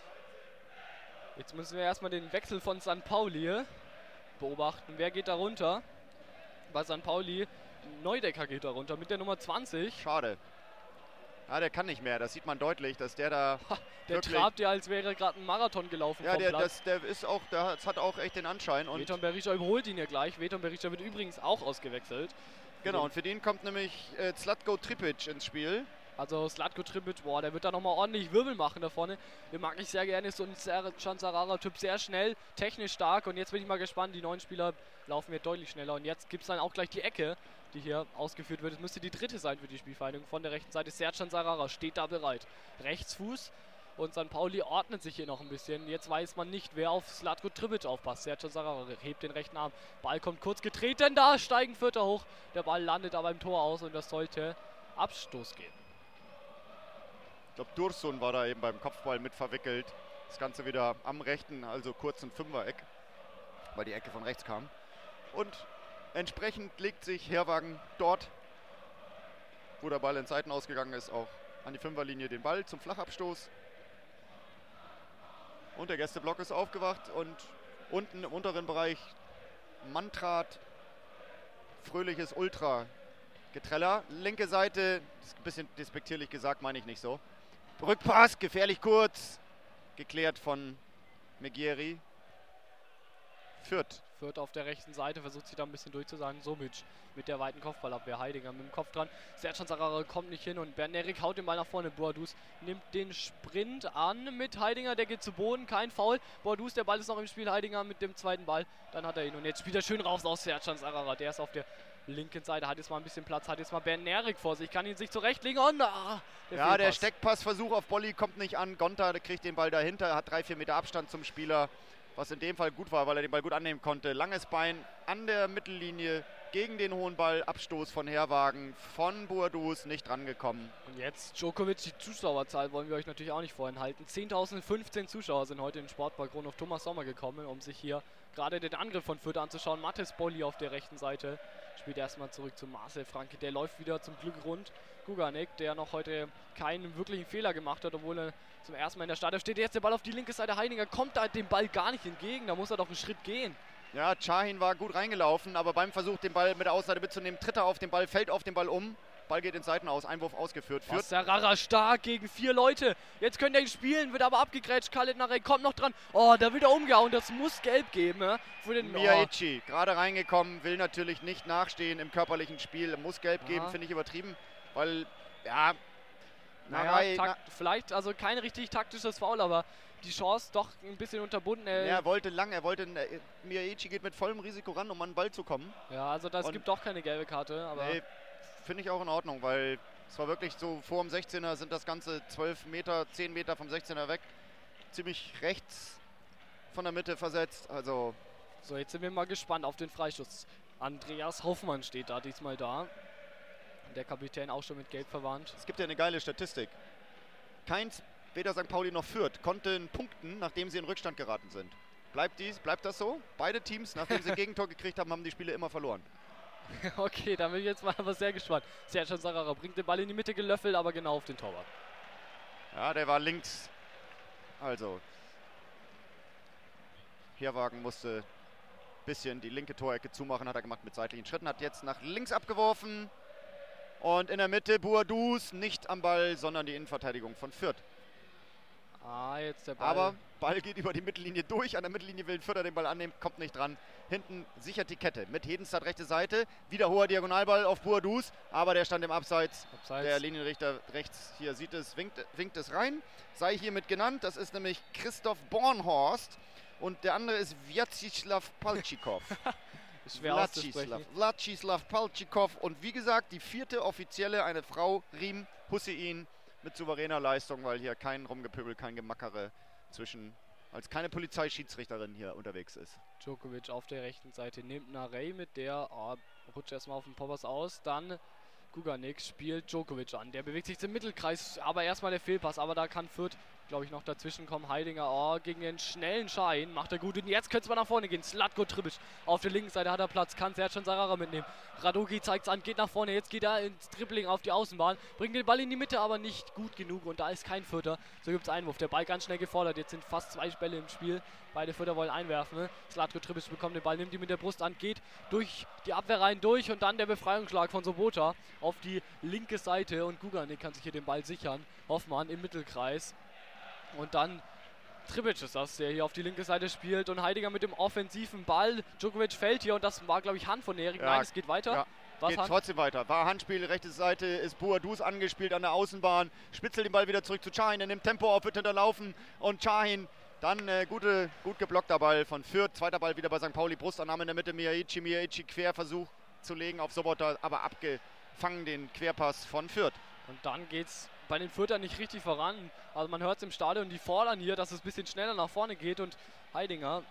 jetzt müssen wir erstmal den Wechsel von Sankt Pauli beobachten. Wer geht da runter? Bei Sankt Pauli, Neudecker geht da runter mit der Nummer zwanzig. Schade. Ja, der kann nicht mehr. Das sieht man deutlich, dass der da ha, der trabt ja, als wäre gerade ein Marathon gelaufen. Ja, der, das, der ist auch, der hat auch echt den Anschein. Und Veton Berisha überholt ihn ja gleich. Veton Berisha wird übrigens auch ausgewechselt. Genau, und für den kommt nämlich äh, Zlatko Tripic ins Spiel. Also Zlatko Tripic, boah, der wird da nochmal ordentlich Wirbel machen da vorne. Den mag ich sehr gerne, ist so ein Sercan Sarara-Typ, sehr schnell, technisch stark. Und jetzt bin ich mal gespannt, die neuen Spieler laufen hier deutlich schneller. Und jetzt gibt es dann auch gleich die Ecke, die hier ausgeführt wird. Es müsste die dritte sein für die Spielvereinigung. Von der rechten Seite Sercan Sarara steht da bereit. Rechtsfuß und Sankt Pauli ordnet sich hier noch ein bisschen. Jetzt weiß man nicht, wer auf Zlatko Tripic aufpasst. Sercan Sarara hebt den rechten Arm. Ball kommt kurz getreten, da steigen Fürther hoch. Der Ball landet aber im Tor aus und das sollte Abstoß geben. Ich glaube, Dursun war da eben beim Kopfball mit verwickelt. Das Ganze wieder am rechten, also kurzen Fünfereck, weil die Ecke von rechts kam. Und entsprechend legt sich Herwagen dort, wo der Ball in Seiten ausgegangen ist, auch an die Fünferlinie den Ball zum Flachabstoß. Und der Gästeblock ist aufgewacht und unten im unteren Bereich Mantrat, fröhliches Ultra-Getreller. Linke Seite, das ist ein bisschen despektierlich gesagt, meine ich nicht so. Rückpass, gefährlich kurz, geklärt von Megieri. Fürth. Fürth auf der rechten Seite, versucht sich da ein bisschen durchzusagen. Somic mit der weiten Kopfballabwehr. Heidinger mit dem Kopf dran. Sercan Sarara kommt nicht hin und Bernerik haut den Ball nach vorne. Boadus nimmt den Sprint an mit Heidinger, der geht zu Boden, kein Foul. Boadus, der Ball ist noch im Spiel. Heidinger mit dem zweiten Ball, dann hat er ihn. Und jetzt spielt er schön raus aus Sercan Sarara. Der ist auf der linken Seite, hat jetzt mal ein bisschen Platz, hat jetzt mal Bernerik vor sich, kann ihn sich zurechtlegen. Und ah, der ja, der Steckpassversuch auf Bolli kommt nicht an. Gonta kriegt den Ball dahinter, hat drei, vier Meter Abstand zum Spieler, was in dem Fall gut war, weil er den Ball gut annehmen konnte. Langes Bein an der Mittellinie gegen den hohen Ball, Abstoß von Herwagen, von Boadus, nicht rangekommen. Und jetzt Djokovic, die Zuschauerzahl wollen wir euch natürlich auch nicht vorenthalten. zehntausendfünfzehn Zuschauer sind heute in den Sportpark Kronhof Thomas Sommer gekommen, um sich hier gerade den Angriff von Fürth anzuschauen. Mathis Bolli auf der rechten Seite spielt erstmal zurück zu Marcel Franke. Der läuft wieder zum Glück rund. Guganek, der noch heute keinen wirklichen Fehler gemacht hat, obwohl er zum ersten Mal in der Startelf steht. Jetzt der Ball auf die linke Seite. Heidinger kommt da dem Ball gar nicht entgegen. Da muss er doch einen Schritt gehen. Ja, Şahin war gut reingelaufen, aber beim Versuch, den Ball mit der Außenseite mitzunehmen, tritt er auf den Ball, fällt auf den Ball um. Ball geht ins Seitenaus, Einwurf ausgeführt. Führt Sarara stark gegen vier Leute. Jetzt könnte er ihn spielen, wird aber abgegrätscht. Khaled Narey kommt noch dran. Oh, da wird er umgehauen. Das muss gelb geben. Ja, für den Miaici, oh. Gerade reingekommen, will natürlich nicht nachstehen im körperlichen Spiel. Muss gelb Aha. geben, finde ich übertrieben. Weil, ja, naja, na vielleicht, also kein richtig taktisches Foul, aber die Chance doch ein bisschen unterbunden. Äh er wollte lang, er wollte, äh, Miaici geht mit vollem Risiko ran, um an den Ball zu kommen. Ja, also das Und gibt doch keine gelbe Karte. Aber nee, finde ich auch in Ordnung, weil es war wirklich so, vor dem sechzehner sind das Ganze zwölf Meter, zehn Meter vom sechzehner weg. Ziemlich rechts von der Mitte versetzt, also So, jetzt sind wir mal gespannt auf den Freistoß. Andreas Hoffmann steht da diesmal da. Der Kapitän auch schon mit Gelb verwandt. Es gibt ja eine geile Statistik. Keins, weder Sankt Pauli noch Fürth, konnten punkten, nachdem sie in Rückstand geraten sind. Bleibt, dies, bleibt das so? Beide Teams, nachdem sie ein Gegentor gekriegt haben, haben die Spiele immer verloren. Okay, da bin ich jetzt mal aber sehr gespannt. Sercan Sarara bringt den Ball in die Mitte gelöffelt, aber genau auf den Torwart. Ja, der war links. Also, Herwagen musste ein bisschen die linke Torecke zumachen, hat er gemacht mit seitlichen Schritten, hat jetzt nach links abgeworfen. Und in der Mitte Boadus, nicht am Ball, sondern die Innenverteidigung von Fürth. Ah, jetzt der Ball. Aber Ball geht über die Mittellinie durch, an der Mittellinie will Fürther den Ball annehmen, kommt nicht dran. Hinten sichert die Kette mit Hedenstad rechte Seite, wieder hoher Diagonalball auf Boadus, aber der stand im Abseits. Abseits. Der Linienrichter rechts hier sieht es, winkt, winkt es rein. Sei hiermit genannt, das ist nämlich Christoph Bornhorst und der andere ist Vyacheslav Paltschikow. Schwer auszusprechen. Vyacheslav Paltschikow und wie gesagt, die vierte offizielle, eine Frau, Riem Hussein, mit souveräner Leistung, weil hier kein Rumgepöbel, kein Gemackere zwischen, als keine Polizeischiedsrichterin hier unterwegs ist. Djokovic auf der rechten Seite nimmt Narey mit der, oh, rutscht erstmal auf den Poppers aus, dann Guganik spielt Djokovic an. Der bewegt sich zum Mittelkreis, aber erstmal der Fehlpass, aber da kann Fürth, glaube ich, noch dazwischen kommen. Heidinger, oh, gegen den schnellen Schein, macht er gut und jetzt könnte es mal nach vorne gehen. Zlatko Tribic auf der linken Seite hat er Platz, kann Sercan Sarara mitnehmen. Radogi zeigt es an, geht nach vorne, jetzt geht er ins Dribbling auf die Außenbahn, bringt den Ball in die Mitte, aber nicht gut genug und da ist kein Fürther. So gibt es Einwurf, der Ball ganz schnell gefordert, jetzt sind fast zwei Bälle im Spiel. Beide Fürther wollen einwerfen. Ne? Zlatko Tribic bekommt den Ball, nimmt ihn mit der Brust an, geht durch die Abwehr rein durch und dann der Befreiungsschlag von Sobota auf die linke Seite und Guganik kann sich hier den Ball sichern. Hoffmann im Mittelkreis. Und dann Tribic ist das, der hier auf die linke Seite spielt und Heidinger mit dem offensiven Ball. Djokovic fällt hier und das war, glaube ich, Hand von Erik. Ja, Nein, es geht weiter. Ja, Was geht Hand? trotzdem weiter. War Handspiel, rechte Seite ist Boadus angespielt an der Außenbahn. Spitzelt den Ball wieder zurück zu Cahin, er nimmt Tempo auf, wird hinterlaufen und Cahin dann äh, gute, gut geblockter Ball von Fürth. Zweiter Ball wieder bei Sankt Pauli, Brustannahme in der Mitte, Miyaichi, Miyaichi Querversuch zu legen auf Sobota, aber abgefangen den Querpass von Fürth. Und dann geht's bei den Fürthern nicht richtig voran. Also man hört es im Stadion, die fordern hier, dass es ein bisschen schneller nach vorne geht und Heidinger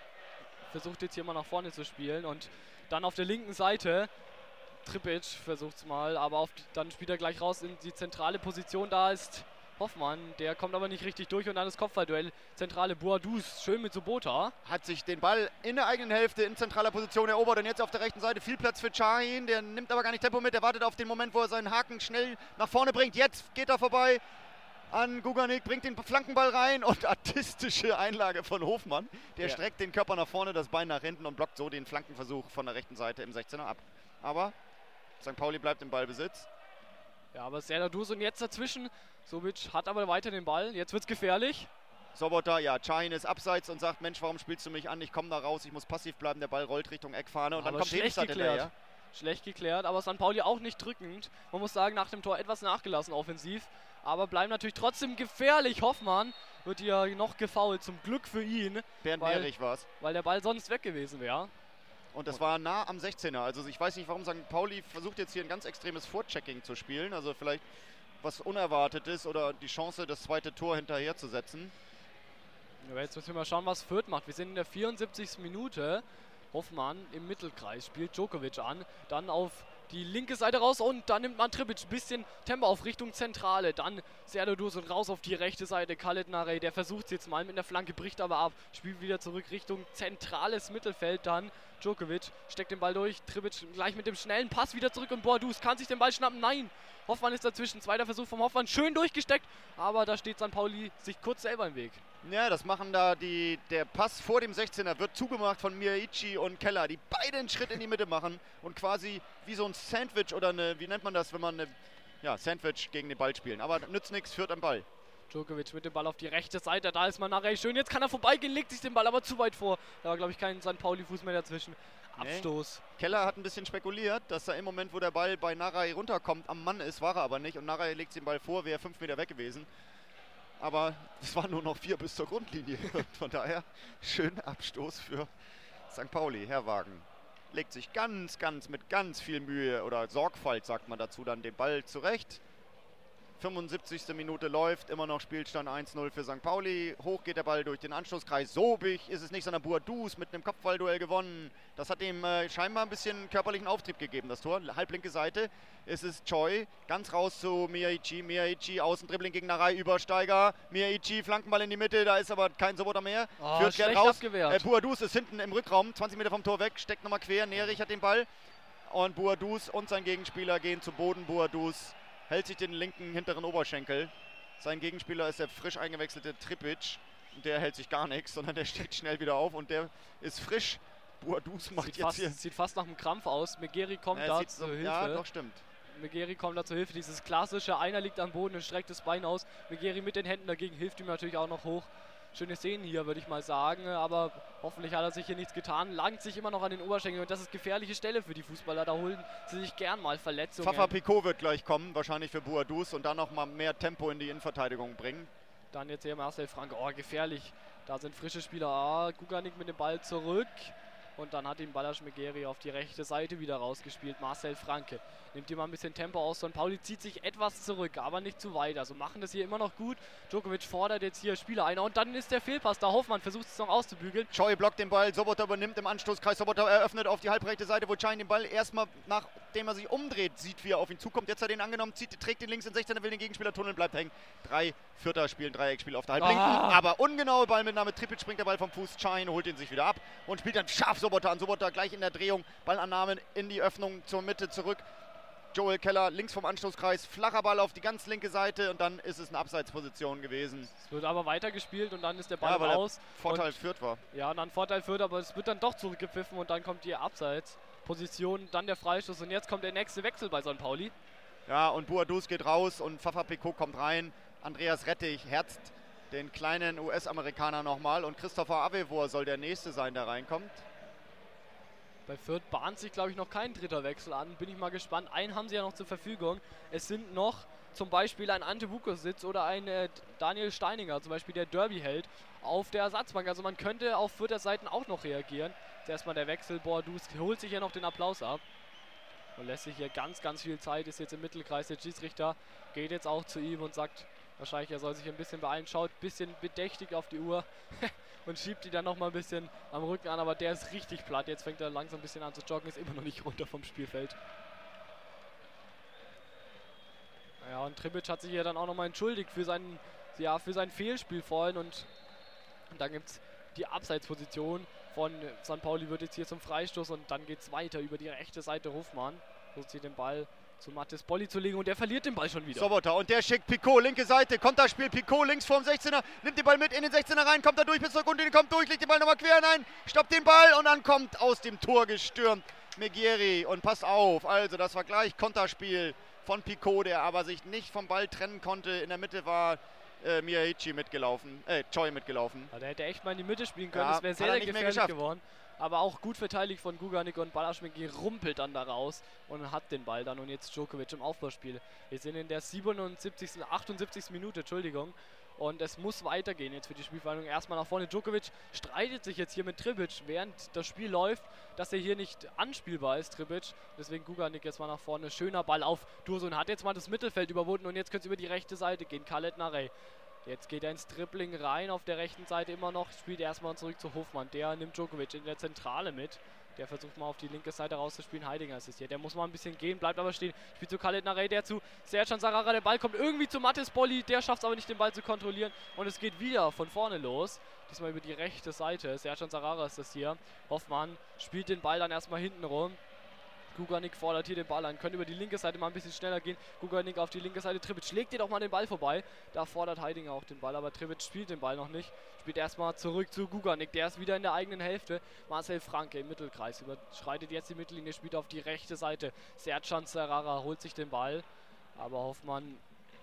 versucht jetzt hier mal nach vorne zu spielen und dann auf der linken Seite Tripic versucht es mal, aber auf die, dann spielt er gleich raus in die zentrale Position, da ist Hoffmann, der kommt aber nicht richtig durch und dann das Kopfballduell, zentrale Boadus, schön mit Sobota. Hat sich den Ball in der eigenen Hälfte in zentraler Position erobert und jetzt auf der rechten Seite viel Platz für Cahin, der nimmt aber gar nicht Tempo mit, er wartet auf den Moment, wo er seinen Haken schnell nach vorne bringt, jetzt geht er vorbei an Guganik, bringt den Flankenball rein und artistische Einlage von Hofmann, der Ja. streckt den Körper nach vorne, das Bein nach hinten und blockt so den Flankenversuch von der rechten Seite im sechzehner ab. Aber Sankt Pauli bleibt im Ballbesitz. Ja, aber Serdar Dursun jetzt dazwischen. Sobic hat aber weiter den Ball. Jetzt wird's gefährlich. Sobota, ja, Cahin ist abseits und sagt, Mensch, warum spielst du mich an? Ich komme da raus, ich muss passiv bleiben. Der Ball rollt Richtung Eckfahne und Aber dann kommt schlecht Hedenstad geklärt. hinterher. Schlecht geklärt, aber Sankt Pauli auch nicht drückend. Man muss sagen, nach dem Tor etwas nachgelassen offensiv. Aber bleiben natürlich trotzdem gefährlich. Hoffmann wird hier noch gefoult, zum Glück für ihn. Bernd weil, Nerich war es. Weil der Ball sonst weg gewesen wäre. Und das war nah am sechzehner. Also ich weiß nicht, warum Sankt Pauli versucht jetzt hier ein ganz extremes Vorchecking zu spielen. Also vielleicht was Unerwartetes oder die Chance, das zweite Tor hinterher zu setzen. Aber jetzt müssen wir mal schauen, was Fürth macht. Wir sind in der vierundsiebzigsten Minute. Hoffmann im Mittelkreis spielt Djokovic an. Dann auf die linke Seite raus und dann nimmt man Tripic ein bisschen Tempo auf Richtung Zentrale. Dann Serdar Dursun raus auf die rechte Seite. Khaled Narey, der versucht es jetzt mal mit der Flanke, bricht aber ab. Spielt wieder zurück Richtung zentrales Mittelfeld. Dann Djokovic steckt den Ball durch. Tripic gleich mit dem schnellen Pass wieder zurück und Boadus kann sich den Ball schnappen. Nein, Hoffmann ist dazwischen. Zweiter Versuch vom Hoffmann. Schön durchgesteckt, aber da steht Sankt Pauli sich kurz selber im Weg. Ja, das machen da die, der Pass vor dem sechzehner wird zugemacht von Miyaichi und Keller, die beide einen Schritt in die Mitte machen und quasi wie so ein Sandwich oder eine, wie nennt man das, wenn man eine, ja, Sandwich gegen den Ball spielen. Aber nützt nichts, Fürth am Ball. Djokovic mit dem Ball auf die rechte Seite, da ist Manarey schön, jetzt kann er vorbeigehen, legt sich den Ball aber zu weit vor. Da war, glaube ich, kein Sankt Pauli-Fuß mehr dazwischen. Abstoß. Nee. Keller hat ein bisschen spekuliert, dass er im Moment, wo der Ball bei Narey runterkommt, am Mann ist, war er aber nicht. Und Narey legt den Ball vor, wäre fünf Meter weg gewesen. Aber es waren nur noch vier bis zur Grundlinie. Von daher schön Abstoß für Sankt Pauli. Herwagen legt sich ganz, ganz mit ganz viel Mühe oder Sorgfalt, sagt man dazu, dann den Ball zurecht. fünfundsiebzigste Minute läuft, immer noch Spielstand eins null für Sankt Pauli. Hoch geht der Ball durch den Anschlusskreis. Sobich ist es nicht, sondern Boadus mit einem Kopfballduell gewonnen. Das hat ihm äh, scheinbar ein bisschen körperlichen Auftrieb gegeben, das Tor. Halblinke Seite. Es ist Choi, ganz raus zu Miyaichi. Miyaichi, Außendribbling gegen Narei, Übersteiger. Miyaichi, Flankenball in die Mitte, da ist aber kein Sobota mehr. Oh, Führt schlecht raus. abgewehrt. Äh, Boadus ist hinten im Rückraum, zwanzig Meter vom Tor weg, steckt nochmal quer. Nerich hat den Ball. Und Boadus und sein Gegenspieler gehen zu Boden. Boadus hält sich den linken hinteren Oberschenkel. Sein Gegenspieler ist der frisch eingewechselte Tripic. Der hält sich gar nichts, sondern der steht schnell wieder auf und der ist frisch. Boadus macht Sieht jetzt fast, hier... sieht fast nach einem Krampf aus. Megeri kommt Äh, da sieht zur so, Hilfe. ja, doch, stimmt. Megeri kommt da zur Hilfe. Dieses klassische, einer liegt am Boden und streckt das Bein aus. Megeri mit den Händen dagegen hilft ihm natürlich auch noch hoch. Schöne Szenen hier, würde ich mal sagen, aber hoffentlich hat er sich hier nichts getan. Langt sich immer noch an den Oberschenkel und das ist gefährliche Stelle für die Fußballer. Da holen sie sich gern mal Verletzungen. Fafa Picot wird gleich kommen, wahrscheinlich für Boadus und dann noch mal mehr Tempo in die Innenverteidigung bringen. Dann jetzt hier Marcel Franke. Oh, gefährlich. Da sind frische Spieler. Ah, Guganik mit dem Ball zurück. Und dann hat ihn Balázs Megeri auf die rechte Seite wieder rausgespielt. Marcel Franke nimmt hier mal ein bisschen Tempo aus. Sankt Pauli zieht sich etwas zurück, aber nicht zu weit. Also machen das hier immer noch gut. Djokovic fordert jetzt hier Spieler ein. Und dann ist der Fehlpass da. Hoffmann versucht es noch auszubügeln. Choi blockt den Ball. Sobota übernimmt im Anstoßkreis. Sobota eröffnet auf die halbrechte Seite, wo Chain den Ball erstmal, nachdem er sich umdreht, sieht, wie er auf ihn zukommt. Jetzt hat er ihn angenommen, zieht, trägt ihn links in sechzehn, will den Gegenspieler tunneln, bleibt hängen. Drei Vierter spielen Dreieckspiel auf der halblinken. Ah. Aber ungenaue Ballmitnahme. Tripic springt der Ball vom Fuß. Chain holt ihn sich wieder ab und spielt dann scharf Sobota an. Sobota gleich in der Drehung. Ballannahme in die Öffnung zur Mitte zurück. Joel Keller links vom Anstoßkreis. Flacher Ball auf die ganz linke Seite und dann ist es eine Abseitsposition gewesen. Es wird aber weitergespielt und dann ist der Ball Ja, weil der raus. Vorteil Fürth war. Ja, dann Vorteil Fürth, aber es wird dann doch zurückgepfiffen und dann kommt die Abseitsposition, dann der Freistoß und jetzt kommt der nächste Wechsel bei Sankt Pauli. Ja, und Boadus geht raus und Fafa Picot kommt rein. Andreas Rettich herzt den kleinen U S-Amerikaner nochmal und Christopher Avevor soll der Nächste sein, der reinkommt. Bei Fürth bahnt sich, glaube ich, noch kein dritter Wechsel an. Bin ich mal gespannt. Einen haben sie ja noch zur Verfügung. Es sind noch zum Beispiel ein Ante Vukovic oder ein äh, Daniel Steininger, zum Beispiel der Derby-Held, auf der Ersatzbank. Also man könnte auf Fürther Seiten auch noch reagieren. Jetzt erstmal der Wechsel. Boadus holt sich ja noch den Applaus ab. Und lässt sich hier ganz, ganz viel Zeit. Ist jetzt im Mittelkreis. Der Schiedsrichter geht jetzt auch zu ihm und sagt wahrscheinlich, er soll sich ein bisschen beeilen. Schaut ein bisschen bedächtig auf die Uhr. Und schiebt die dann noch mal ein bisschen am Rücken an, aber der ist richtig platt. Jetzt fängt er langsam ein bisschen an zu joggen, ist immer noch nicht runter vom Spielfeld. Ja, und Tripic hat sich hier dann auch noch mal entschuldigt für seinen, ja, für sein Fehlspiel vorhin. Und, und dann gibt es die Abseitsposition von Sankt Pauli, wird jetzt hier zum Freistoß und dann geht es weiter über die rechte Seite. Hofmann versucht sich den Ball zu Mathis Bolli zu legen und der verliert den Ball schon wieder. Sobota und der schickt Picot, linke Seite, Konterspiel, Picot links vorm sechzehner, nimmt den Ball mit in den sechzehner rein, kommt da durch bis zur Grundlinie, kommt durch, legt den Ball nochmal quer hinein, stoppt den Ball und dann kommt aus dem Tor gestürmt Megeri und passt auf, also das war gleich Konterspiel von Picot, der aber sich nicht vom Ball trennen konnte. In der Mitte war äh, Miyaichi mitgelaufen, äh, Choi mitgelaufen. Ja, der hätte echt mal in die Mitte spielen können, Ja, das wäre hat sehr, er sehr nicht mehr gefährlich geschafft. geworden. Aber auch gut verteidigt von Guganik und Balázs Megeri rumpelt dann da raus und hat den Ball dann. Und jetzt Djokovic im Aufbauspiel. Wir sind in der siebenundsiebzigsten, achtundsiebzigsten Minute, Entschuldigung. Und es muss weitergehen jetzt für die Spielverhandlung. Erstmal nach vorne. Djokovic streitet sich jetzt hier mit Tripic, während das Spiel läuft, dass er hier nicht anspielbar ist, Tripic. Deswegen Guganik jetzt mal nach vorne. Schöner Ball auf Dursun, hat jetzt mal das Mittelfeld überwunden und jetzt könnte es über die rechte Seite gehen. Khaled Narey. Jetzt geht er ins Dribbling rein, auf der rechten Seite immer noch, spielt erstmal zurück zu Hofmann. Der nimmt Djokovic in der Zentrale mit. Der versucht mal auf die linke Seite rauszuspielen. Heidinger ist es hier. Der muss mal ein bisschen gehen, bleibt aber stehen. Spielt zu Khaled Narey, der zu Sercan Sarara. Der Ball kommt irgendwie zu Mathis Bolli. Der schafft es aber nicht, den Ball zu kontrollieren. Und es geht wieder von vorne los. Diesmal über die rechte Seite. Sercan Sarara ist das hier. Hoffmann spielt den Ball dann erstmal hinten rum. Guganik fordert hier den Ball an, können über die linke Seite mal ein bisschen schneller gehen. Guganik auf die linke Seite, Tripic schlägt dir doch mal den Ball vorbei. Da fordert Heidinger auch den Ball, aber Tripic spielt den Ball noch nicht. Spielt erstmal zurück zu Guganik, der ist wieder in der eigenen Hälfte. Marcel Franke im Mittelkreis, überschreitet jetzt die Mittellinie, spielt auf die rechte Seite. Sercan Sarara holt sich den Ball, aber Hoffmann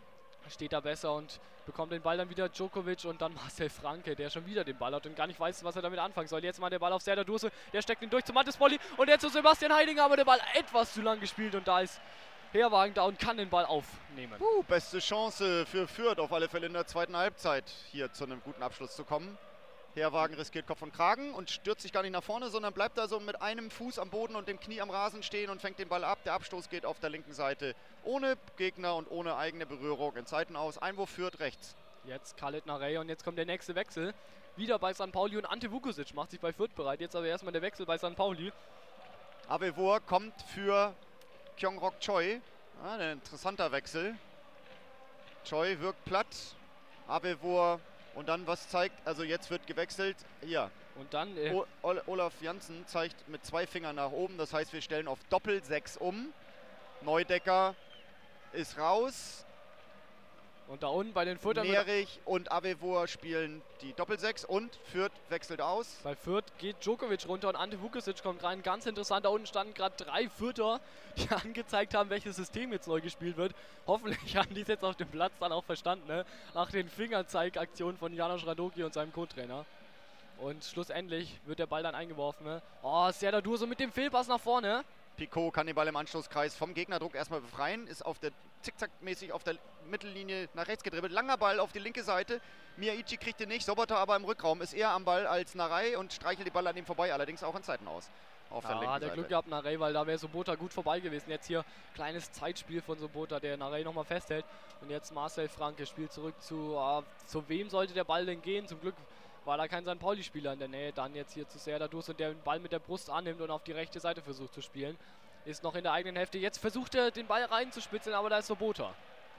steht da besser und bekommt den Ball dann wieder Djokovic und dann Marcel Franke, der schon wieder den Ball hat und gar nicht weiß, was er damit anfangen soll. Jetzt mal der Ball auf Serdar Dursun, der steckt ihn durch zu Mathis Bolli und jetzt zu Sebastian Heidinger, aber der Ball etwas zu lang gespielt und da ist Herwagen da und kann den Ball aufnehmen. Uh, beste Chance für Fürth auf alle Fälle in der zweiten Halbzeit hier zu einem guten Abschluss zu kommen. Herwagen riskiert Kopf und Kragen und stürzt sich gar nicht nach vorne, sondern bleibt da so mit einem Fuß am Boden und dem Knie am Rasen stehen und fängt den Ball ab. Der Abstoß geht auf der linken Seite ohne Gegner und ohne eigene Berührung in Seiten aus. Einwurf führt rechts. Jetzt Khaled Narey und jetzt kommt der nächste Wechsel. Wieder bei Sankt Pauli und Ante Vukusic macht sich bei Fürth bereit. Jetzt aber erstmal der Wechsel bei Sankt Pauli. Avevor kommt für Kyung-Rok Choi. Ja, ein interessanter Wechsel. Choi wirkt platt. Avevor und dann was zeigt, also jetzt wird gewechselt. Hier. Und dann äh o Olaf Janssen zeigt mit zwei Fingern nach oben. Das heißt, wir stellen auf Doppel sechs um. Neudecker ist raus. Und da unten bei den Fürthern... Nerich und Avevor spielen die Doppelsechs und Fürth wechselt aus. Bei Fürth geht Djokovic runter und Ante Vukusic kommt rein. Ganz interessant, da unten standen gerade drei Fürther, die angezeigt haben, welches System jetzt neu gespielt wird. Hoffentlich haben die es jetzt auf dem Platz dann auch verstanden, ne? Nach den Fingerzeigaktionen von Janosch Radoki und seinem Co-Trainer. Und schlussendlich wird der Ball dann eingeworfen. Ne? Oh, Serdar Dursun mit dem Fehlpass nach vorne. Pico kann den Ball im Anschlusskreis vom Gegnerdruck erstmal befreien, ist auf der zickzackmäßig auf der Mittellinie nach rechts gedribbelt. Langer Ball auf die linke Seite. Miyaichi kriegt den nicht, Sobota aber im Rückraum ist eher am Ball als Narey und streichelt den Ball an ihm vorbei, allerdings auch in Zeiten aus. Auf der ja, linken hat er Seite. Glück gehabt, Narey, weil da wäre Sobota gut vorbei gewesen. Jetzt hier kleines Zeitspiel von Sobota, der Narey nochmal festhält. Und jetzt Marcel Franke spielt zurück zu, uh, zu wem sollte der Ball denn gehen? Zum Glück war da kein Sankt Pauli-Spieler in der Nähe. Dann jetzt hier zu Serdar Dursun, der den Ball mit der Brust annimmt und auf die rechte Seite versucht zu spielen. Ist noch in der eigenen Hälfte. Jetzt versucht er den Ball reinzuspitzeln, aber da ist Sobota.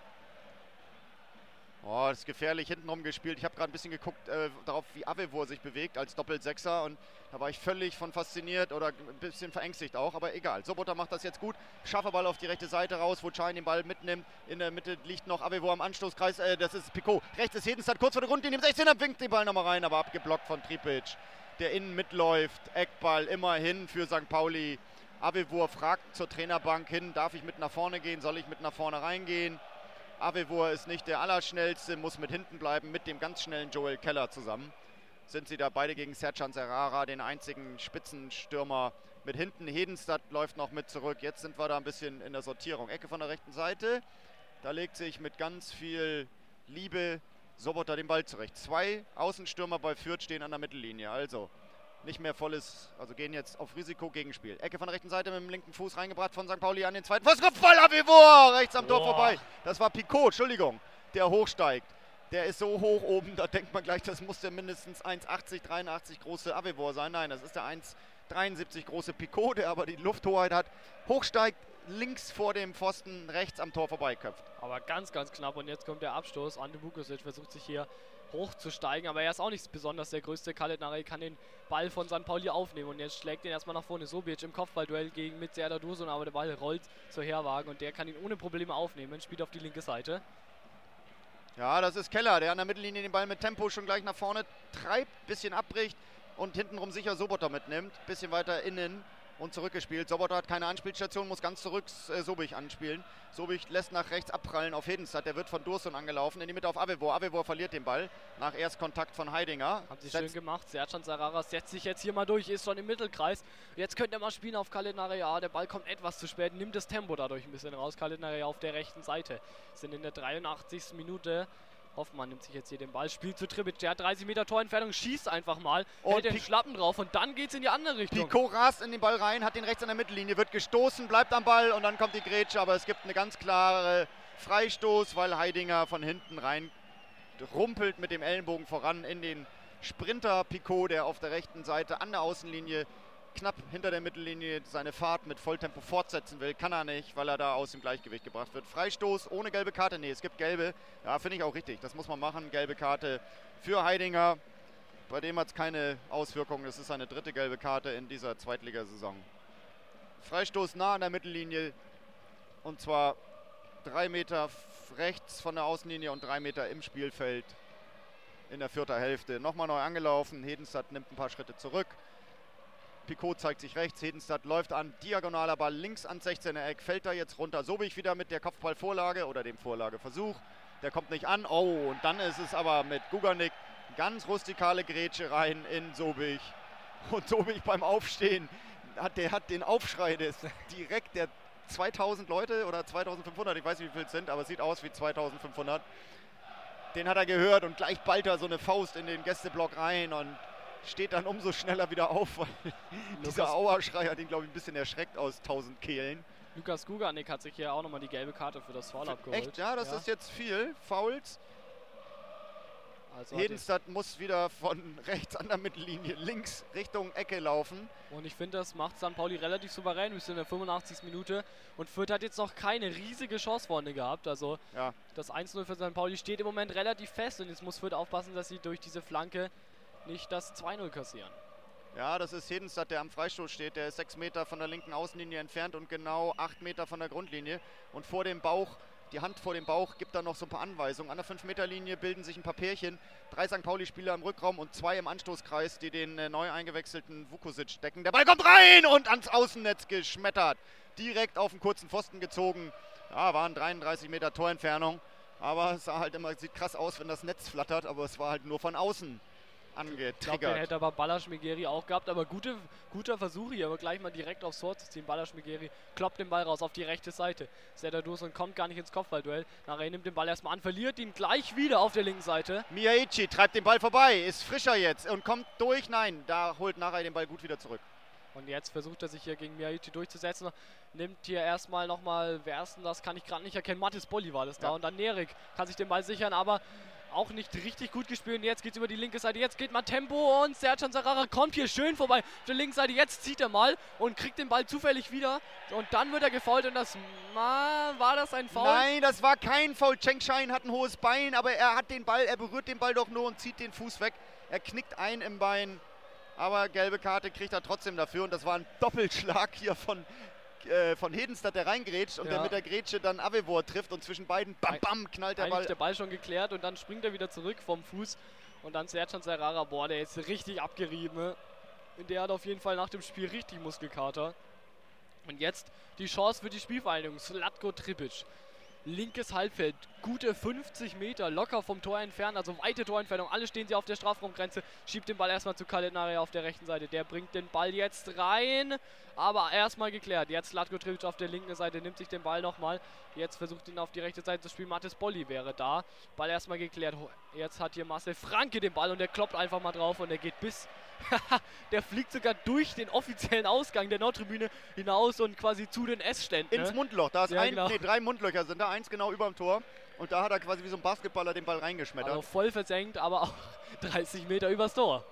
Oh, das ist gefährlich hintenrum gespielt. Ich habe gerade ein bisschen geguckt äh, darauf, wie Avevor sich bewegt als Doppelsechser und da war ich völlig von fasziniert oder ein bisschen verängstigt auch, aber egal. Sobota macht das jetzt gut. Scharfer Ball auf die rechte Seite raus, wo Chain den Ball mitnimmt. In der Mitte liegt noch Avevor am Anstoßkreis. Äh, das ist Pico. Rechts ist Hedenstad kurz vor der Grundlinie im sechzehner, winkt den Ball nochmal rein, aber abgeblockt von Tripic, der innen mitläuft. Eckball immerhin für Sankt Pauli. Avevor fragt zur Trainerbank hin, darf ich mit nach vorne gehen, soll ich mit nach vorne reingehen? Avevor ist nicht der Allerschnellste, muss mit hinten bleiben, mit dem ganz schnellen Joel Keller zusammen. Sind sie da beide gegen Sercan Serrara, den einzigen Spitzenstürmer mit hinten. Hedenstad läuft noch mit zurück. Jetzt sind wir da ein bisschen in der Sortierung. Ecke von der rechten Seite. Da legt sich mit ganz viel Liebe Sobota den Ball zurecht. Zwei Außenstürmer bei Fürth stehen an der Mittellinie. Also nicht mehr volles, also gehen jetzt auf Risiko, Gegenspiel. Ecke von der rechten Seite mit dem linken Fuß reingebracht von Sankt Pauli an den zweiten Fuß. Kopfball, Avevor, rechts am Tor vorbei. Das war Picot, Entschuldigung, der hochsteigt. Der ist so hoch oben, da denkt man gleich, das muss der mindestens eins achtzig, dreiundachtzig große Avevor sein. Nein, das ist der eins dreiundsiebzig große Picot, der aber die Lufthoheit hat. Hochsteigt, links vor dem Pfosten, rechts am Tor vorbeiköpft. Aber ganz, ganz knapp und jetzt kommt der Abstoß. Ante Vukusic versucht sich hier hochzusteigen, aber er ist auch nicht besonders der größte. Khaled Narey kann den Ball von Sankt Pauli aufnehmen und jetzt schlägt ihn erstmal nach vorne. Sobic im Kopfballduell gegen mit Serdar Dursun, aber der Ball rollt zur Herwagen und der kann ihn ohne Probleme aufnehmen, spielt auf die linke Seite. Ja, das ist Keller, der an der Mittellinie den Ball mit Tempo schon gleich nach vorne treibt, bisschen abbricht und hintenrum sicher Sobota mitnimmt, bisschen weiter innen und zurückgespielt. Sobota hat keine Anspielstation, muss ganz zurück äh, Sobich anspielen. Sobich lässt nach rechts abprallen auf Hedenstad, der wird von Dursun angelaufen, in die Mitte auf Avevor. Avevor verliert den Ball nach Erstkontakt von Heidinger. Haben sie schön gemacht. Sercan Serrara setzt sich jetzt hier mal durch, ist schon im Mittelkreis. Jetzt könnte er mal spielen auf Khaled Narey. Ja, der Ball kommt etwas zu spät, nimmt das Tempo dadurch ein bisschen raus. Khaled Narey auf der rechten Seite. Sind in der dreiundachtzigsten Minute. Hoffmann nimmt sich jetzt hier den Ball, spielt zu Tripic, der hat dreißig Meter Torentfernung, schießt einfach mal, und hält den Pic Schlappen drauf und dann geht's in die andere Richtung. Picot rast in den Ball rein, hat den rechts an der Mittellinie, wird gestoßen, bleibt am Ball und dann kommt die Grätsche, aber es gibt eine ganz klare Freistoß, weil Heidinger von hinten rein rumpelt mit dem Ellenbogen voran in den Sprinter Picot, der auf der rechten Seite an der Außenlinie knapp hinter der Mittellinie seine Fahrt mit Volltempo fortsetzen will. Kann er nicht, weil er da aus dem Gleichgewicht gebracht wird. Freistoß ohne gelbe Karte. Nee, es gibt gelbe. Ja, finde ich auch richtig. Das muss man machen. Gelbe Karte für Heidinger. Bei dem hat es keine Auswirkungen. Das ist seine dritte gelbe Karte in dieser Zweitligasaison. Freistoß nah an der Mittellinie. Und zwar drei Meter rechts von der Außenlinie und drei Meter im Spielfeld in der vierten Hälfte. Nochmal neu angelaufen. Hedenstad nimmt ein paar Schritte zurück. Picot zeigt sich rechts, Hedenstad läuft an, diagonaler Ball links ans sechzehner Eck, fällt da jetzt runter. Sobich wieder mit der Kopfballvorlage oder dem Vorlageversuch. Der kommt nicht an. Oh, und dann ist es aber mit Guganik ganz rustikale Grätsche rein in Sobich. Und Sobich beim Aufstehen, hat, der hat den Aufschrei des direkt der zweitausend Leute oder zweitausendfünfhundert, ich weiß nicht wie viel es sind, aber es sieht aus wie zweitausendfünfhundert. Den hat er gehört und gleich ballt er so eine Faust in den Gästeblock rein und steht dann umso schneller wieder auf, weil dieser Auerschrei hat ihn, glaube ich, ein bisschen erschreckt aus tausend Kehlen. Lukas Guganik hat sich hier auch nochmal die gelbe Karte für das Foul abgeholt. Echt? Ja, das ja. ist jetzt viel. Fouls. Also Hedenstad muss wieder von rechts an der Mittellinie links Richtung Ecke laufen. Und ich finde, das macht Sankt Pauli relativ souverän. Wir sind in der fünfundachtzigsten Minute. Und Fürth hat jetzt noch keine riesige Chance vorne gehabt. Also ja. das eins zu null für Sankt Pauli steht im Moment relativ fest. Und jetzt muss Fürth aufpassen, dass sie durch diese Flanke nicht das zwei null kassieren. Ja, das ist Hedenstad, der am Freistoß steht. Der ist sechs Meter von der linken Außenlinie entfernt und genau acht Meter von der Grundlinie. Und vor dem Bauch, die Hand vor dem Bauch, gibt dann noch so ein paar Anweisungen. An der fünf Meter Linie bilden sich ein paar Pärchen. Drei Sankt Pauli-Spieler im Rückraum und zwei im Anstoßkreis, die den äh, neu eingewechselten Vukusic decken. Der Ball kommt rein und ans Außennetz geschmettert. Direkt auf den kurzen Pfosten gezogen. Ja, waren dreiunddreißig Meter Torentfernung. Aber es sah halt immer, sieht krass aus, wenn das Netz flattert. Aber es war halt nur von außen angetriggert. Ich glaube, den hätte aber Balázs Megeri auch gehabt, aber gute, guter Versuch hier, aber gleich mal direkt aufs Tor zu ziehen. Balázs Megeri kloppt den Ball raus auf die rechte Seite. Serdar Dursun kommt gar nicht ins Kopfballduell. Nachher nimmt den Ball erstmal an, verliert ihn gleich wieder auf der linken Seite. Miyaichi treibt den Ball vorbei, ist frischer jetzt und kommt durch. Nein, da holt Narei den Ball gut wieder zurück. Und jetzt versucht er sich hier gegen Miyaichi durchzusetzen. Nimmt hier erstmal nochmal, wer ist denn das, kann ich gerade nicht erkennen. Mathis Bolli war das da. Ja. Und dann Nerik kann sich den Ball sichern, aber auch nicht richtig gut gespielt. Und jetzt geht es über die linke Seite. Jetzt geht mal Tempo und Sercan Sarara kommt hier schön vorbei. Auf der linken Seite, jetzt zieht er mal und kriegt den Ball zufällig wieder. Und dann wird er gefoult und das, ma, war das ein Foul? Nein, das war kein Foul. Cheng Shain hat ein hohes Bein, aber er hat den Ball, er berührt den Ball doch nur und zieht den Fuß weg. Er knickt ein im Bein, aber gelbe Karte kriegt er trotzdem dafür. Und das war ein Doppelschlag hier von Äh, von Hedenstad, der reingrätscht und ja. der mit der Grätsche dann Avevor trifft und zwischen beiden bam bam knallt der Eigentlich Ball. der Ball schon geklärt und dann springt er wieder zurück vom Fuß und dann Sercan Sarara, boah, der ist richtig abgerieben. Und der hat auf jeden Fall nach dem Spiel richtig Muskelkater. Und jetzt die Chance für die Spielvereinigung, Zlatko Tripic. Linkes Halbfeld, gute fünfzig Meter, locker vom Tor entfernt, also weite Torentfernung. Alle stehen sie auf der Strafraumgrenze. Schiebt den Ball erstmal zu Khaled Narei auf der rechten Seite. Der bringt den Ball jetzt rein, aber erstmal geklärt. Jetzt Zlatko Tripic auf der linken Seite, nimmt sich den Ball nochmal. Jetzt versucht ihn auf die rechte Seite zu spielen. Mathis Bolli wäre da. Ball erstmal geklärt. Jetzt hat hier Marcel Franke den Ball und der kloppt einfach mal drauf und der geht bis... der fliegt sogar durch den offiziellen Ausgang der Nordtribüne hinaus und quasi zu den Essständen. Ins Mundloch, da ist ja, ein, genau. nee, drei Mundlöcher sind da, eins genau über dem Tor. Und da hat er quasi wie so ein Basketballer den Ball reingeschmettert. Also voll versenkt, aber auch dreißig Meter übers Tor.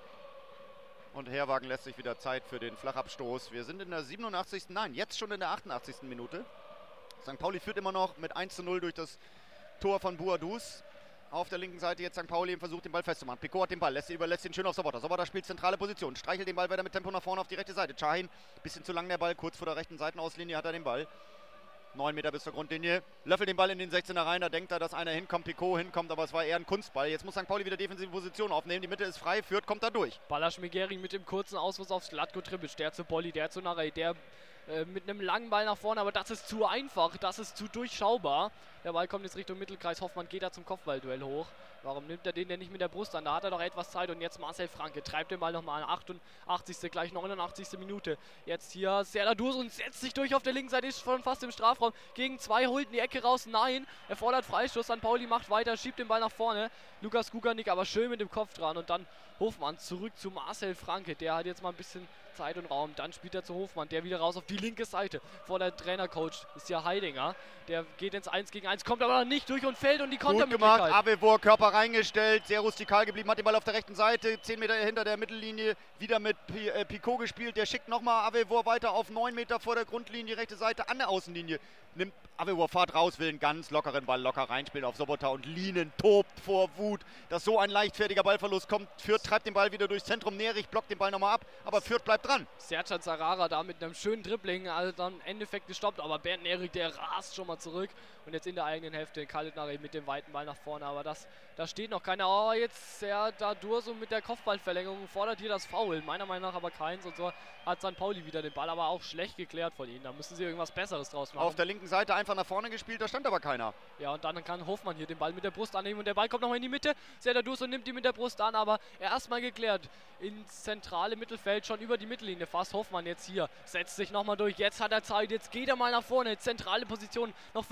Und Herwagen lässt sich wieder Zeit für den Flachabstoß. Wir sind in der siebenundachtzigsten Nein, jetzt schon in der achtundachtzigsten Minute. Sankt Pauli führt immer noch mit eins zu null durch das Tor von Boadus. Auf der linken Seite jetzt Sankt Pauli versucht den Ball festzumachen. Picot hat den Ball, lässt, überlässt ihn schön auf Sobotta. Sobotta spielt zentrale Position, streichelt den Ball weiter mit Tempo nach vorne auf die rechte Seite. Shahin, bisschen zu lang der Ball, kurz vor der rechten Seitenauslinie hat er den Ball. neun Meter bis zur Grundlinie. Löffelt den Ball in den sechzehner rein, da denkt er, dass einer hinkommt, Picot hinkommt, aber es war eher ein Kunstball. Jetzt muss Sankt Pauli wieder defensive Position aufnehmen, die Mitte ist frei, Fürth kommt da durch. Balázs Megeri mit dem kurzen Auswurf auf Zlatko Tripic, der zu Bolli, der zu Narei, der äh, mit einem langen Ball nach vorne, aber das ist zu einfach, das ist zu durchschaubar. Der Ball kommt jetzt Richtung Mittelkreis, Hoffmann geht da zum Kopfballduell hoch. Warum nimmt er den denn nicht mit der Brust an? Da hat er doch etwas Zeit und jetzt Marcel Franke treibt den Ball nochmal an. achtundachtzigste gleich neunundachtzigste Minute. Jetzt hier Serdar Dursun und setzt sich durch auf der linken Seite, ist schon fast im Strafraum. Gegen zwei, holt in die Ecke raus. Nein, er fordert Freistoß. Sankt Pauli macht weiter, schiebt den Ball nach vorne. Lukas Guganik aber schön mit dem Kopf dran und dann Hofmann zurück zu Marcel Franke. Der hat jetzt mal ein bisschen Zeit und Raum. Dann spielt er zu Hofmann, der wieder raus auf die linke Seite. Vor der Trainercoach ist ja Heidinger. Der geht ins eins gegen eins, kommt aber nicht durch und fällt und die Kontermöglichkeit. Gut gemacht, Avevor, Körper reingestellt, sehr rustikal geblieben, hat den Ball auf der rechten Seite, zehn Meter hinter der Mittellinie, wieder mit P äh, Picot gespielt. Der schickt nochmal Avevor weiter auf neun Meter vor der Grundlinie, rechte Seite an der Außenlinie. Nimmt Avevor Fahrt raus, will einen ganz lockeren Ball locker reinspielen auf Sobotta und Lienen tobt vor Wut, dass so ein leichtfertiger Ballverlust kommt. Fürth treibt den Ball wieder durchs Zentrum, Nerich blockt den Ball nochmal ab, aber Fürth bleibt dran. Sercan Sarara da mit einem schönen Dribbling, also dann im Endeffekt gestoppt, aber Bernd Nerich, der rast schon mal zurück und jetzt in der eigenen Hälfte Khaled Narei mit dem weiten Ball nach vorne, aber das, da steht noch keiner. Oh, jetzt Serdar Dursun mit der Kopfballverlängerung fordert hier das Foul, meiner Meinung nach aber keins und so hat Sankt Pauli wieder den Ball, aber auch schlecht geklärt von ihnen, da müssen sie irgendwas Besseres draus machen. Auf der linken Seite einfach nach vorne gespielt, da stand aber keiner. Ja, und dann kann Hofmann hier den Ball mit der Brust annehmen und der Ball kommt nochmal in die Mitte. Serdar Dursun nimmt ihn mit der Brust an, aber erstmal geklärt ins zentrale Mittelfeld, schon über die Mittellinie fast. Hoffmann jetzt hier, setzt sich nochmal durch, jetzt hat er Zeit, jetzt geht er mal nach vorne, zentrale Position, noch vierzig Meter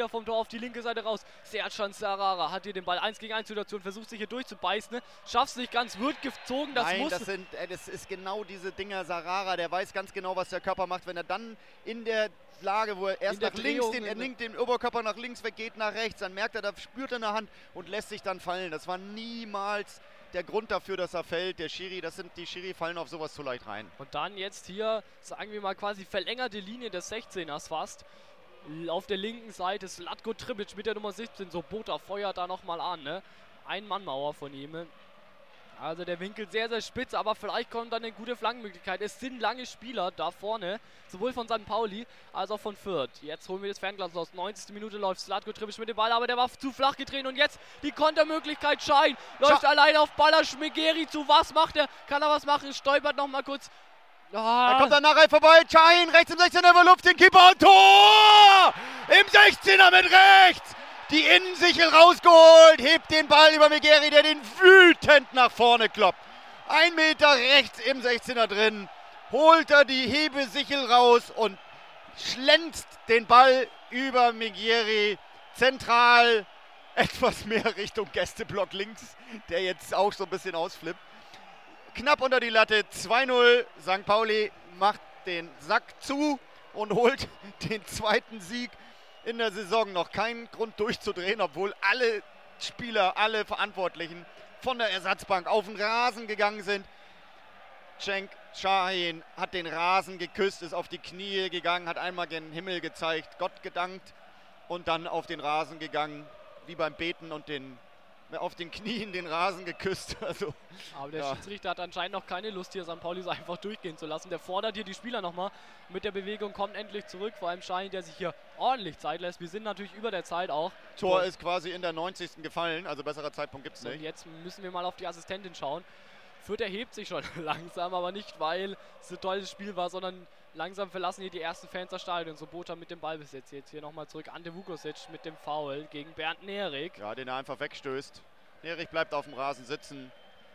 Meter vom Tor auf die linke Seite raus. Sercan Sarara hat hier den Ball eins gegen eins Situation, versucht sich hier durchzubeißen. Ne? Schafft es nicht ganz, wird gezogen. Das Nein, muss das, sind, äh, das ist genau diese Dinger. Sarara, der weiß ganz genau, was der Körper macht. Wenn er dann in der Lage, wo er erst nach links, den, er linkt den Oberkörper nach links weg, geht nach rechts, dann merkt er, da spürt er eine Hand und lässt sich dann fallen. Das war niemals der Grund dafür, dass er fällt. Der Schiri, das sind die Schiri fallen auf sowas zu leicht rein. Und dann jetzt hier, sagen wir mal, quasi verlängerte Linie des sechzehners fast. Auf der linken Seite Zlatko Tribic mit der Nummer siebzehn. Sobota feuert da nochmal an, ne? Ein-Mann-Mauer von ihm. Also der Winkel sehr, sehr spitz, aber vielleicht kommt dann eine gute Flankenmöglichkeit. Es sind lange Spieler da vorne, sowohl von Sankt Pauli als auch von Fürth. Jetzt holen wir das Fernglas aus. neunzigste Minute läuft Zlatko Tribic mit dem Ball, aber der war zu flach gedreht. Und jetzt die Kontermöglichkeit. Schein läuft Scha alleine auf Balazs Megeri zu. Was macht er? Kann er was machen? Stolpert nochmal kurz. Ah. Da kommt er nachher vorbei. Schein rechts im sechzehner überlupft den Keeper und Tor! Im sechzehner mit rechts! Die Innensichel rausgeholt, hebt den Ball über Megeri, der den wütend nach vorne kloppt. Ein Meter rechts im sechzehner drin, holt er die Hebesichel raus und schlänzt den Ball über Megeri zentral, etwas mehr Richtung Gästeblock links, der jetzt auch so ein bisschen ausflippt. Knapp unter die Latte, zwei null, Sankt Pauli macht den Sack zu und holt den zweiten Sieg in der Saison. Noch keinen Grund durchzudrehen, obwohl alle Spieler, alle Verantwortlichen von der Ersatzbank auf den Rasen gegangen sind. Cenk Şahin hat den Rasen geküsst, ist auf die Knie gegangen, hat einmal gen Himmel gezeigt, Gott gedankt und dann auf den Rasen gegangen, wie beim Beten und den auf den Knien den Rasen geküsst. Also, aber der ja. Schiedsrichter hat anscheinend noch keine Lust, hier Sankt Pauli so einfach durchgehen zu lassen. Der fordert hier die Spieler nochmal mit der Bewegung, kommt endlich zurück. Vor allem Schein, der sich hier ordentlich Zeit lässt. Wir sind natürlich über der Zeit auch. Tor ist quasi in der neunzigsten gefallen, also besserer Zeitpunkt gibt es nicht. Und jetzt müssen wir mal auf die Assistentin schauen. Fürth erhebt sich schon langsam, aber nicht, weil es ein tolles Spiel war, sondern langsam verlassen hier die ersten Fans das Stadion. Sobota mit dem Ballbesitz. Jetzt hier nochmal zurück. Ante Vukusic mit dem Foul gegen Bernd Nerik. Ja, den er einfach wegstößt. Nerik bleibt auf dem Rasen sitzen.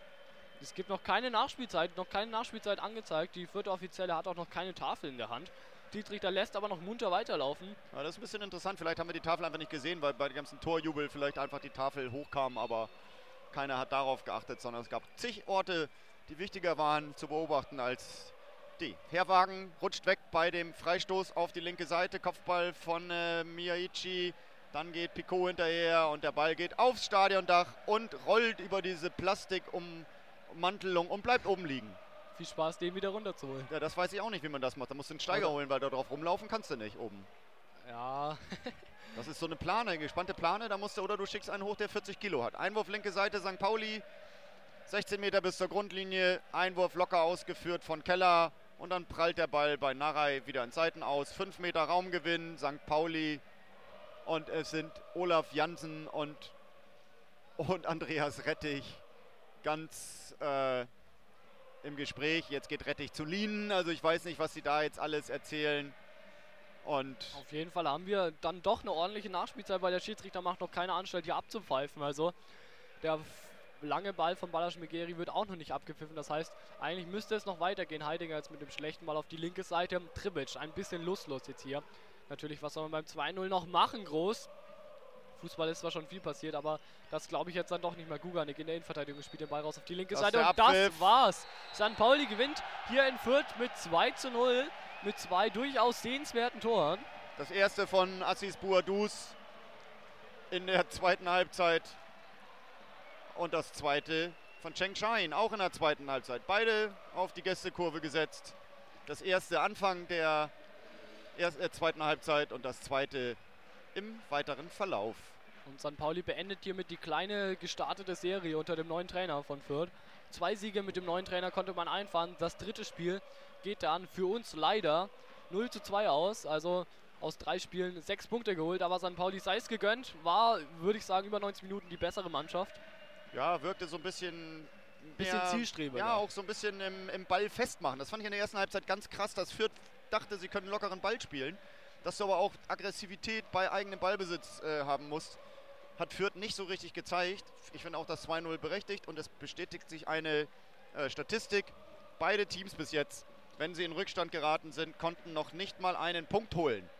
Es gibt noch keine Nachspielzeit, noch keine Nachspielzeit angezeigt. Die vierte Offizielle hat auch noch keine Tafel in der Hand. Schiedsrichter lässt aber noch munter weiterlaufen. Ja, das ist ein bisschen interessant. Vielleicht haben wir die Tafel einfach nicht gesehen, weil bei dem ganzen Torjubel vielleicht einfach die Tafel hochkam, aber keiner hat darauf geachtet, sondern es gab zig Orte, die wichtiger waren zu beobachten als die. Herwagen rutscht weg bei dem Freistoß auf die linke Seite. Kopfball von äh, Miyaichi. Dann geht Picot hinterher und der Ball geht aufs Stadiondach und rollt über diese Plastikummantelung und bleibt oben liegen. Viel Spaß, den wieder runterzuholen. Ja, das weiß ich auch nicht, wie man das macht. Da musst du einen Steiger Oder? holen, weil da drauf rumlaufen kannst du nicht oben. Ja. Das ist so eine Plane, eine gespannte Plane, da musst du, oder du schickst einen hoch, der vierzig Kilo hat. Einwurf linke Seite, Sankt Pauli, sechzehn Meter bis zur Grundlinie, Einwurf locker ausgeführt von Keller und dann prallt der Ball bei Narei wieder in Seiten aus. fünf Meter Raumgewinn, Sankt Pauli und es sind Olaf Jansen und, und Andreas Rettich ganz äh, im Gespräch. Jetzt geht Rettich zu Lienen, also ich weiß nicht, was sie da jetzt alles erzählen. Und auf jeden Fall haben wir dann doch eine ordentliche Nachspielzeit, weil der Schiedsrichter macht noch keine Anstalt hier abzupfeifen. Also der lange Ball von Balazs Megeri wird auch noch nicht abgepfiffen. Das heißt, eigentlich müsste es noch weitergehen. Heidinger jetzt mit dem schlechten Ball auf die linke Seite. Tribic, ein bisschen lustlos jetzt hier. Natürlich, was soll man beim zwei null noch machen, groß. Fußball ist zwar schon viel passiert, aber das glaube ich jetzt dann doch nicht mehr. Guganik in der Innenverteidigung spielt den Ball raus auf die linke Das Seite. Und das war's. Sankt Pauli gewinnt hier in Fürth mit zwei zu null. Mit zwei durchaus sehenswerten Toren. Das erste von Assis Bouadouz in der zweiten Halbzeit. Und das zweite von Cenk Şahin, auch in der zweiten Halbzeit. Beide auf die Gästekurve gesetzt. Das erste Anfang der, erst, der zweiten Halbzeit und das zweite im weiteren Verlauf. Und Sankt Pauli beendet hiermit die kleine gestartete Serie unter dem neuen Trainer von Fürth. Zwei Siege mit dem neuen Trainer konnte man einfahren. Das dritte Spiel geht dann für uns leider null zu zwei aus. Also aus drei Spielen sechs Punkte geholt. Aber Sankt Pauli sei es gegönnt. War, würde ich sagen, über neunzig Minuten die bessere Mannschaft. Ja, wirkte so ein bisschen... Bisschen mehr, Zielstreber. Ja, auch so ein bisschen im, im Ball festmachen. Das fand ich in der ersten Halbzeit ganz krass, dass Fürth dachte, sie können lockeren Ball spielen. Dass du aber auch Aggressivität bei eigenem Ballbesitz äh, haben musst, hat Fürth nicht so richtig gezeigt. Ich finde auch das zwei null berechtigt und es bestätigt sich eine äh, Statistik. Beide Teams bis jetzt, wenn sie in Rückstand geraten sind, konnten noch nicht mal einen Punkt holen.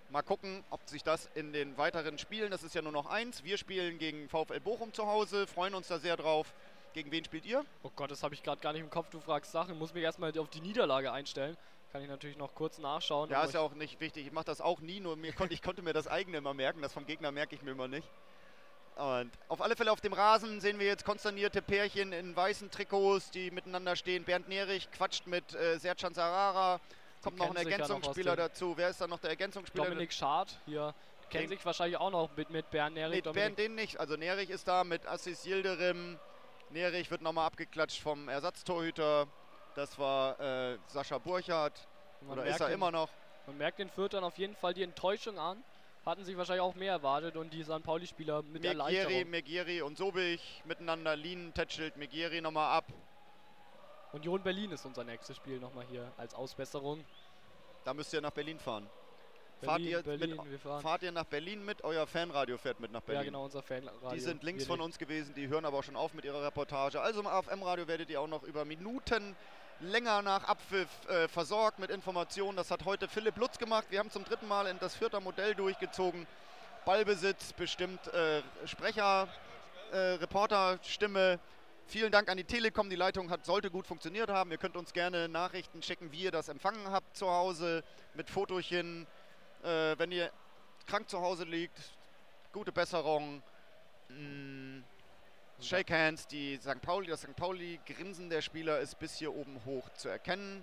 Mal gucken, ob sich das in den weiteren Spielen, das ist ja nur noch eins, wir spielen gegen VfL Bochum zu Hause, freuen uns da sehr drauf. Gegen wen spielt ihr? Oh Gott, das habe ich gerade gar nicht im Kopf, du fragst Sachen, muss mich erstmal auf die Niederlage einstellen. Kann ich natürlich noch kurz nachschauen. Ja, ist ja auch nicht wichtig, ich mache das auch nie, nur mir kon ich konnte mir das eigene immer merken, das vom Gegner merke ich mir immer nicht. Und auf alle Fälle auf dem Rasen sehen wir jetzt konsternierte Pärchen in weißen Trikots, die miteinander stehen. Bernd Nerich quatscht mit äh, Sercan Sarara. Kommt noch ein Ergänzungsspieler ja noch dazu. Wer ist da noch der Ergänzungsspieler? Dominik Schad hier. Kennen sich wahrscheinlich auch noch mit, mit Bernd Nerich. Mit Bernd den nicht. Also Nerich ist da mit Assis Yildirim. Nerich wird nochmal abgeklatscht vom Ersatztorhüter. Das war äh, Sascha Burchardt. Oder ist er den, immer noch? Man merkt den Fürthern auf jeden Fall die Enttäuschung an. Hatten sich wahrscheinlich auch mehr erwartet und die Sankt Pauli-Spieler mit der Erleichterung. Megieri und Sobich miteinander. Lien tätschelt Megieri nochmal ab. Union Berlin ist unser nächstes Spiel nochmal hier als Ausbesserung. Da müsst ihr nach Berlin fahren. Berlin, fahrt, ihr Berlin, mit, wir fahren. fahrt ihr nach Berlin mit? Euer Fanradio fährt mit nach Berlin. Ja genau, unser Fanradio. Die sind links von uns gewesen, die hören aber auch schon auf mit ihrer Reportage. Also im A F M-Radio werdet ihr auch noch über Minuten länger nach Abpfiff äh, versorgt mit Informationen. Das hat heute Philipp Lutz gemacht. Wir haben zum dritten Mal in das vierte Modell durchgezogen. Ballbesitz, bestimmt äh, Sprecher, äh, Reporterstimme. Vielen Dank an die Telekom. Die Leitung hat, sollte gut funktioniert haben. Ihr könnt uns gerne Nachrichten schicken, wie ihr das empfangen habt zu Hause mit Fotochen. Äh, wenn ihr krank zu Hause liegt, gute Besserung. Mm, Shake Hands. Die Sankt Pauli, das Sankt Pauli-Grinsen der Spieler ist bis hier oben hoch zu erkennen.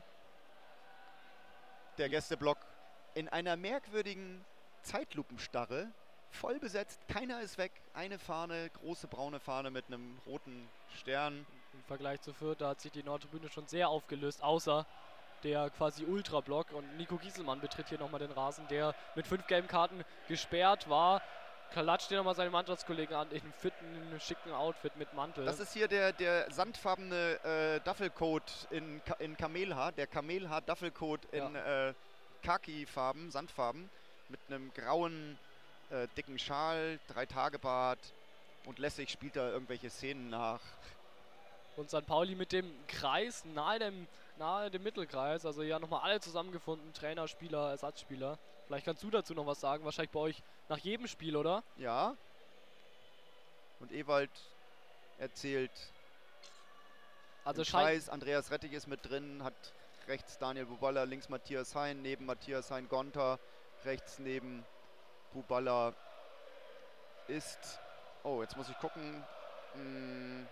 Der Gästeblock in einer merkwürdigen Zeitlupenstarre. Voll besetzt, keiner ist weg. Eine Fahne, große braune Fahne mit einem roten Stern. Im Vergleich zu Fürth, da hat sich die Nordtribüne schon sehr aufgelöst, außer der quasi Ultrablock. Und Nico Gieselmann betritt hier nochmal den Rasen, der mit fünf gelben Karten gesperrt war. Klatscht hier nochmal seine Mannschaftskollegen an in einem fitten, schicken Outfit mit Mantel. Das ist hier der, der sandfarbene äh, Duffelcoat in, Ka in Kamelhaar. Der Kamelhaar-Duffelcoat in ja. äh, Khaki-Farben, Sandfarben. Mit einem grauen Äh, dicken Schal, drei Tage Bart und lässig spielt er irgendwelche Szenen nach. Und Sankt Pauli mit dem Kreis nahe dem, nahe dem Mittelkreis, also ja nochmal alle zusammengefunden, Trainer, Spieler, Ersatzspieler. Vielleicht kannst du dazu noch was sagen, wahrscheinlich bei euch nach jedem Spiel, oder? Ja. Und Ewald erzählt also im Kreis, Andreas Rettig ist mit drin, hat rechts Daniel Buballa, links Matthias Hein, neben Matthias Hein Gonter, rechts neben Buballa ist, oh, jetzt muss ich gucken, hm,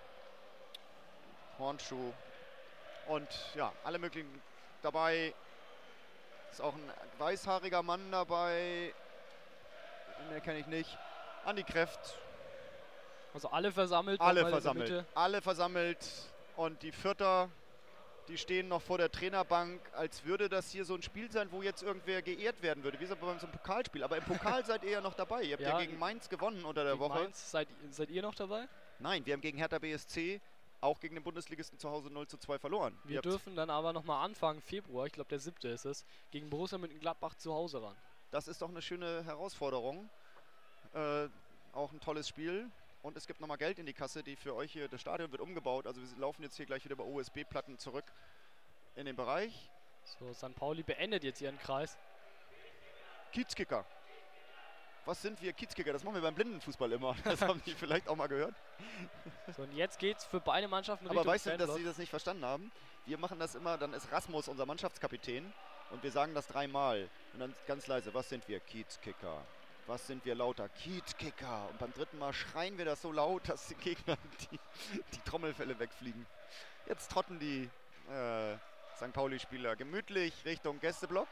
Hornschuh und ja, alle möglichen dabei. Ist auch ein weißhaariger Mann dabei, den kenne ich nicht. Andi Kräft. Also alle versammelt. Alle versammelt, alle versammelt und die Vierter, die stehen noch vor der Trainerbank, als würde das hier so ein Spiel sein, wo jetzt irgendwer geehrt werden würde, wie so beim so einem Pokalspiel. Aber im Pokal seid ihr ja noch dabei. Ihr habt ja, ja gegen Mainz gewonnen unter der Woche. Mainz, seid, seid ihr noch dabei? Nein, wir haben gegen Hertha B S C auch gegen den Bundesligisten zu Hause null zu zwei verloren. Wir dürfen dann aber nochmal Anfang Februar, ich glaube der siebte ist es, gegen Borussia Mönchengladbach zu Hause ran. Das ist doch eine schöne Herausforderung. Äh, auch ein tolles Spiel. Und es gibt nochmal Geld in die Kasse, die für euch hier, das Stadion wird umgebaut. Also wir laufen jetzt hier gleich wieder bei U S B-Platten zurück in den Bereich. So, Sankt Pauli beendet jetzt ihren Kreis. Kiezkicker. Was sind wir Kiezkicker? Das machen wir beim Blindenfußball immer. Das haben die vielleicht auch mal gehört. So, und jetzt geht's für beide Mannschaften Richtung Aber weißt du, dass sie das nicht verstanden haben? Wir machen das immer, dann ist Rasmus unser Mannschaftskapitän und wir sagen das dreimal. Und dann ganz leise, was sind wir? Kiezkicker. Was sind wir lauter? Kiezkicker. Und beim dritten Mal schreien wir das so laut, dass die Gegner die, die Trommelfelle wegfliegen. Jetzt trotten die äh, Sankt Pauli-Spieler gemütlich Richtung Gästeblock.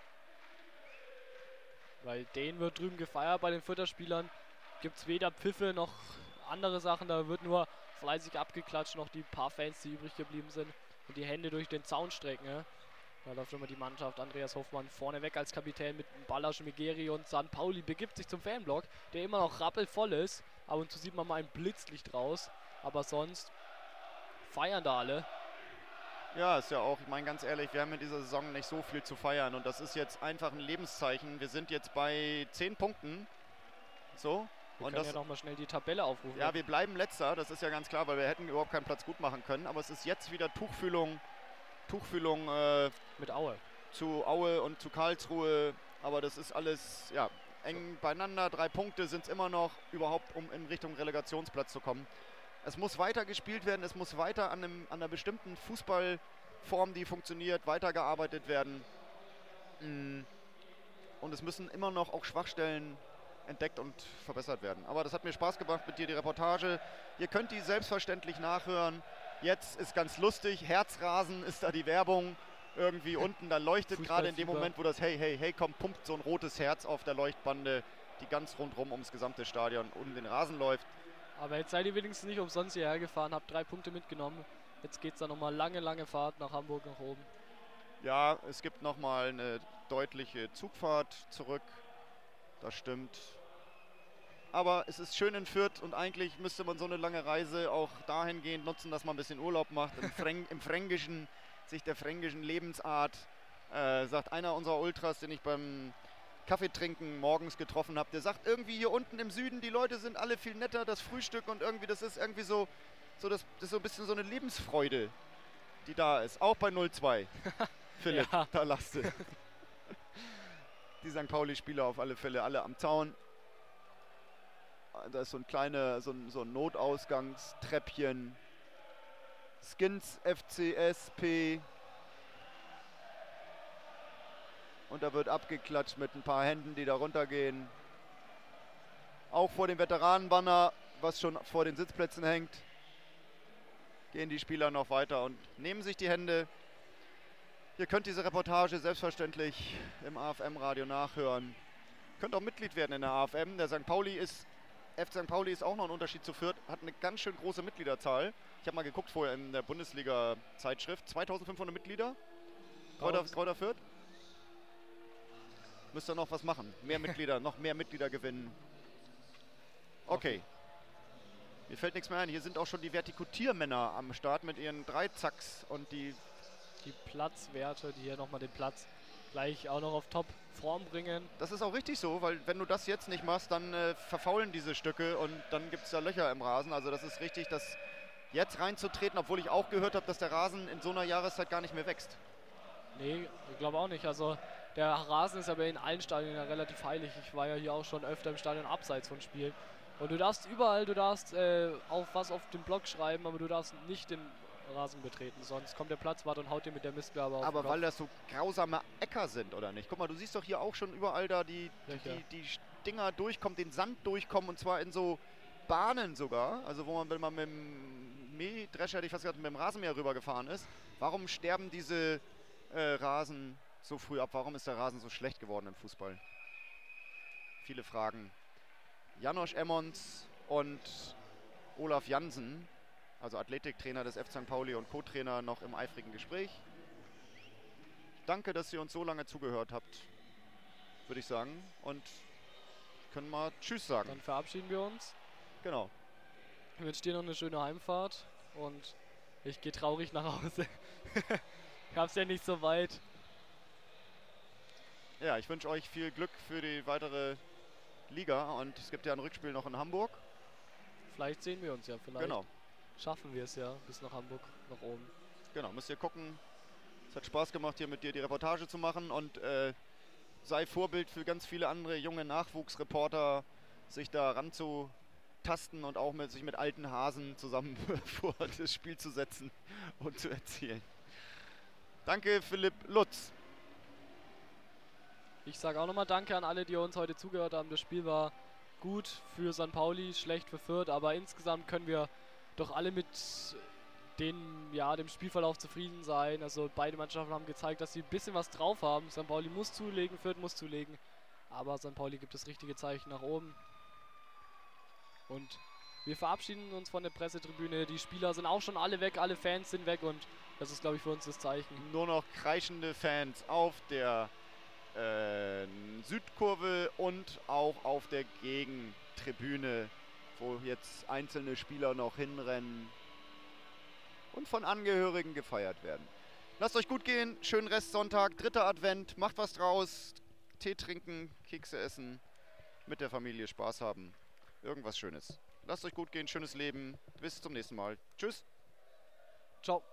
Weil den wird drüben gefeiert bei den Futterspielern. Gibt es weder Pfiffe noch andere Sachen. Da wird nur fleißig abgeklatscht. Noch die paar Fans, die übrig geblieben sind. Und die Hände durch den Zaun strecken. Ja? Da läuft immer die Mannschaft. Andreas Hoffmann vorne weg als Kapitän mit Ballasch, Megeri und Sankt Pauli begibt sich zum Fanblock, der immer noch rappelvoll ist. Ab und zu sieht man mal ein Blitzlicht raus. Aber sonst feiern da alle. Ja, ist ja auch, ich meine ganz ehrlich, wir haben in dieser Saison nicht so viel zu feiern und das ist jetzt einfach ein Lebenszeichen. Wir sind jetzt bei zehn Punkten. So. Wir und können das, ja nochmal schnell die Tabelle aufrufen. Ja, wir bleiben letzter, das ist ja ganz klar, weil wir hätten überhaupt keinen Platz gut machen können. Aber es ist jetzt wieder Tuchfühlung, Tuchfühlung äh, mit Aue. Zu Aue und zu Karlsruhe. Aber das ist alles ja, eng beieinander. Drei Punkte sind es immer noch, überhaupt um in Richtung Relegationsplatz zu kommen. Es muss weiter gespielt werden, es muss weiter an, einem, an einer bestimmten Fußballform, die funktioniert, weitergearbeitet werden. Und es müssen immer noch auch Schwachstellen entdeckt und verbessert werden. Aber das hat mir Spaß gemacht mit dir, die Reportage. Ihr könnt die selbstverständlich nachhören. Jetzt ist ganz lustig, Herzrasen ist da die Werbung. Irgendwie unten, da leuchtet gerade in dem Moment, wo das Hey, Hey, Hey kommt, pumpt so ein rotes Herz auf der Leuchtbande, die ganz rundherum ums gesamte Stadion um den Rasen läuft. Aber jetzt seid ihr wenigstens nicht umsonst hierher gefahren, habt drei Punkte mitgenommen. Jetzt geht es dann nochmal lange, lange Fahrt nach Hamburg, nach oben. Ja, es gibt nochmal eine deutliche Zugfahrt zurück. Das stimmt. Aber es ist schön in Fürth und eigentlich müsste man so eine lange Reise auch dahingehend nutzen, dass man ein bisschen Urlaub macht. Im, Fränk im Fränkischen, sich der fränkischen Lebensart, äh, sagt einer unserer Ultras, den ich beim Kaffeetrinken morgens getroffen habe, der sagt irgendwie hier unten im Süden, die Leute sind alle viel netter, das Frühstück und irgendwie, das ist irgendwie so, so das, das ist so ein bisschen so eine Lebensfreude, die da ist. Auch bei null zwei. Philipp, ja. Da lachst du. Die Sankt Pauli-Spieler auf alle Fälle alle am Zaun. Da ist so ein kleiner, so ein, so ein Notausgangstreppchen. Skins F C S P. Und da wird abgeklatscht mit ein paar Händen, die da runtergehen. Auch vor dem Veteranenbanner, was schon vor den Sitzplätzen hängt, gehen die Spieler noch weiter und nehmen sich die Hände. Ihr könnt diese Reportage selbstverständlich im A F M-Radio nachhören. Ihr könnt auch Mitglied werden in der A F M. Der Sankt Pauli ist, F C Sankt Pauli ist auch noch ein Unterschied zu Fürth, hat eine ganz schön große Mitgliederzahl. Ich habe mal geguckt vorher in der Bundesliga-Zeitschrift. zweitausendfünfhundert Mitglieder. Kräuter, Kräuter Fürth. Müsst ihr noch was machen. Mehr Mitglieder, noch mehr Mitglieder gewinnen. Okay. Mir fällt nichts mehr ein. Hier sind auch schon die Vertikutiermänner am Start mit ihren Dreizacks und die die Platzwerte, die hier nochmal den Platz gleich auch noch auf Top-Form bringen. Das ist auch richtig so, weil wenn du das jetzt nicht machst, dann äh, verfaulen diese Stücke und dann gibt es da Löcher im Rasen. Also das ist richtig, das jetzt reinzutreten, obwohl ich auch gehört habe, dass der Rasen in so einer Jahreszeit gar nicht mehr wächst. Nee, ich glaube auch nicht. Also der Rasen ist aber in allen Stadien ja relativ heilig. Ich war ja hier auch schon öfter im Stadion abseits von Spielen. Und du darfst überall, du darfst äh, auf was auf den Blog schreiben, aber du darfst nicht den Rasen betreten, sonst kommt der Platzwart und haut dir mit der Mistgabel auf. Aber weil das so grausame Äcker sind, oder nicht? Guck mal, du siehst doch hier auch schon überall da die, die, die Dinger durchkommen, den Sand durchkommen und zwar in so Bahnen sogar. Also wo man, wenn man mit dem Mähdrescher, hätte ich fast gesagt, mit dem Rasenmäher rübergefahren ist. Warum sterben diese äh, Rasen so früh ab? Warum ist der Rasen so schlecht geworden im Fußball? Viele Fragen. Janosch Emmons und Olaf Jansen, also Athletiktrainer des F C Sankt Pauli und Co-Trainer, noch im eifrigen Gespräch. Danke, dass ihr uns so lange zugehört habt, würde ich sagen. Und können mal Tschüss sagen. Dann verabschieden wir uns. Genau. Ich wünsche dir noch eine schöne Heimfahrt und ich gehe traurig nach Hause. Ich hab's ja nicht so weit. Ja, ich wünsche euch viel Glück für die weitere Liga und es gibt ja ein Rückspiel noch in Hamburg. Vielleicht sehen wir uns ja, vielleicht. Genau. Schaffen wir es ja bis nach Hamburg, nach oben. Genau, müsst ihr gucken. Es hat Spaß gemacht, hier mit dir die Reportage zu machen und äh, sei Vorbild für ganz viele andere junge Nachwuchsreporter, sich da ranzutasten und auch mit, sich mit alten Hasen zusammen vor das Spiel zu setzen und zu erzählen. Danke, Philipp Lutz. Ich sage auch nochmal Danke an alle, die uns heute zugehört haben. Das Spiel war gut für Sankt Pauli, schlecht für Fürth, aber insgesamt können wir doch alle mit den, ja, dem Spielverlauf zufrieden sein. Also beide Mannschaften haben gezeigt, dass sie ein bisschen was drauf haben. Sankt Pauli muss zulegen, Fürth muss zulegen, aber Sankt Pauli gibt das richtige Zeichen nach oben. Und wir verabschieden uns von der Pressetribüne. Die Spieler sind auch schon alle weg, alle Fans sind weg und das ist, glaube ich, für uns das Zeichen. Nur noch kreischende Fans auf der äh, Südkurve und auch auf der Gegentribüne, wo jetzt einzelne Spieler noch hinrennen und von Angehörigen gefeiert werden. Lasst euch gut gehen, schönen Restsonntag, dritter Advent, macht was draus, Tee trinken, Kekse essen, mit der Familie Spaß haben, irgendwas Schönes. Lasst euch gut gehen, schönes Leben, bis zum nächsten Mal. Tschüss. Ciao.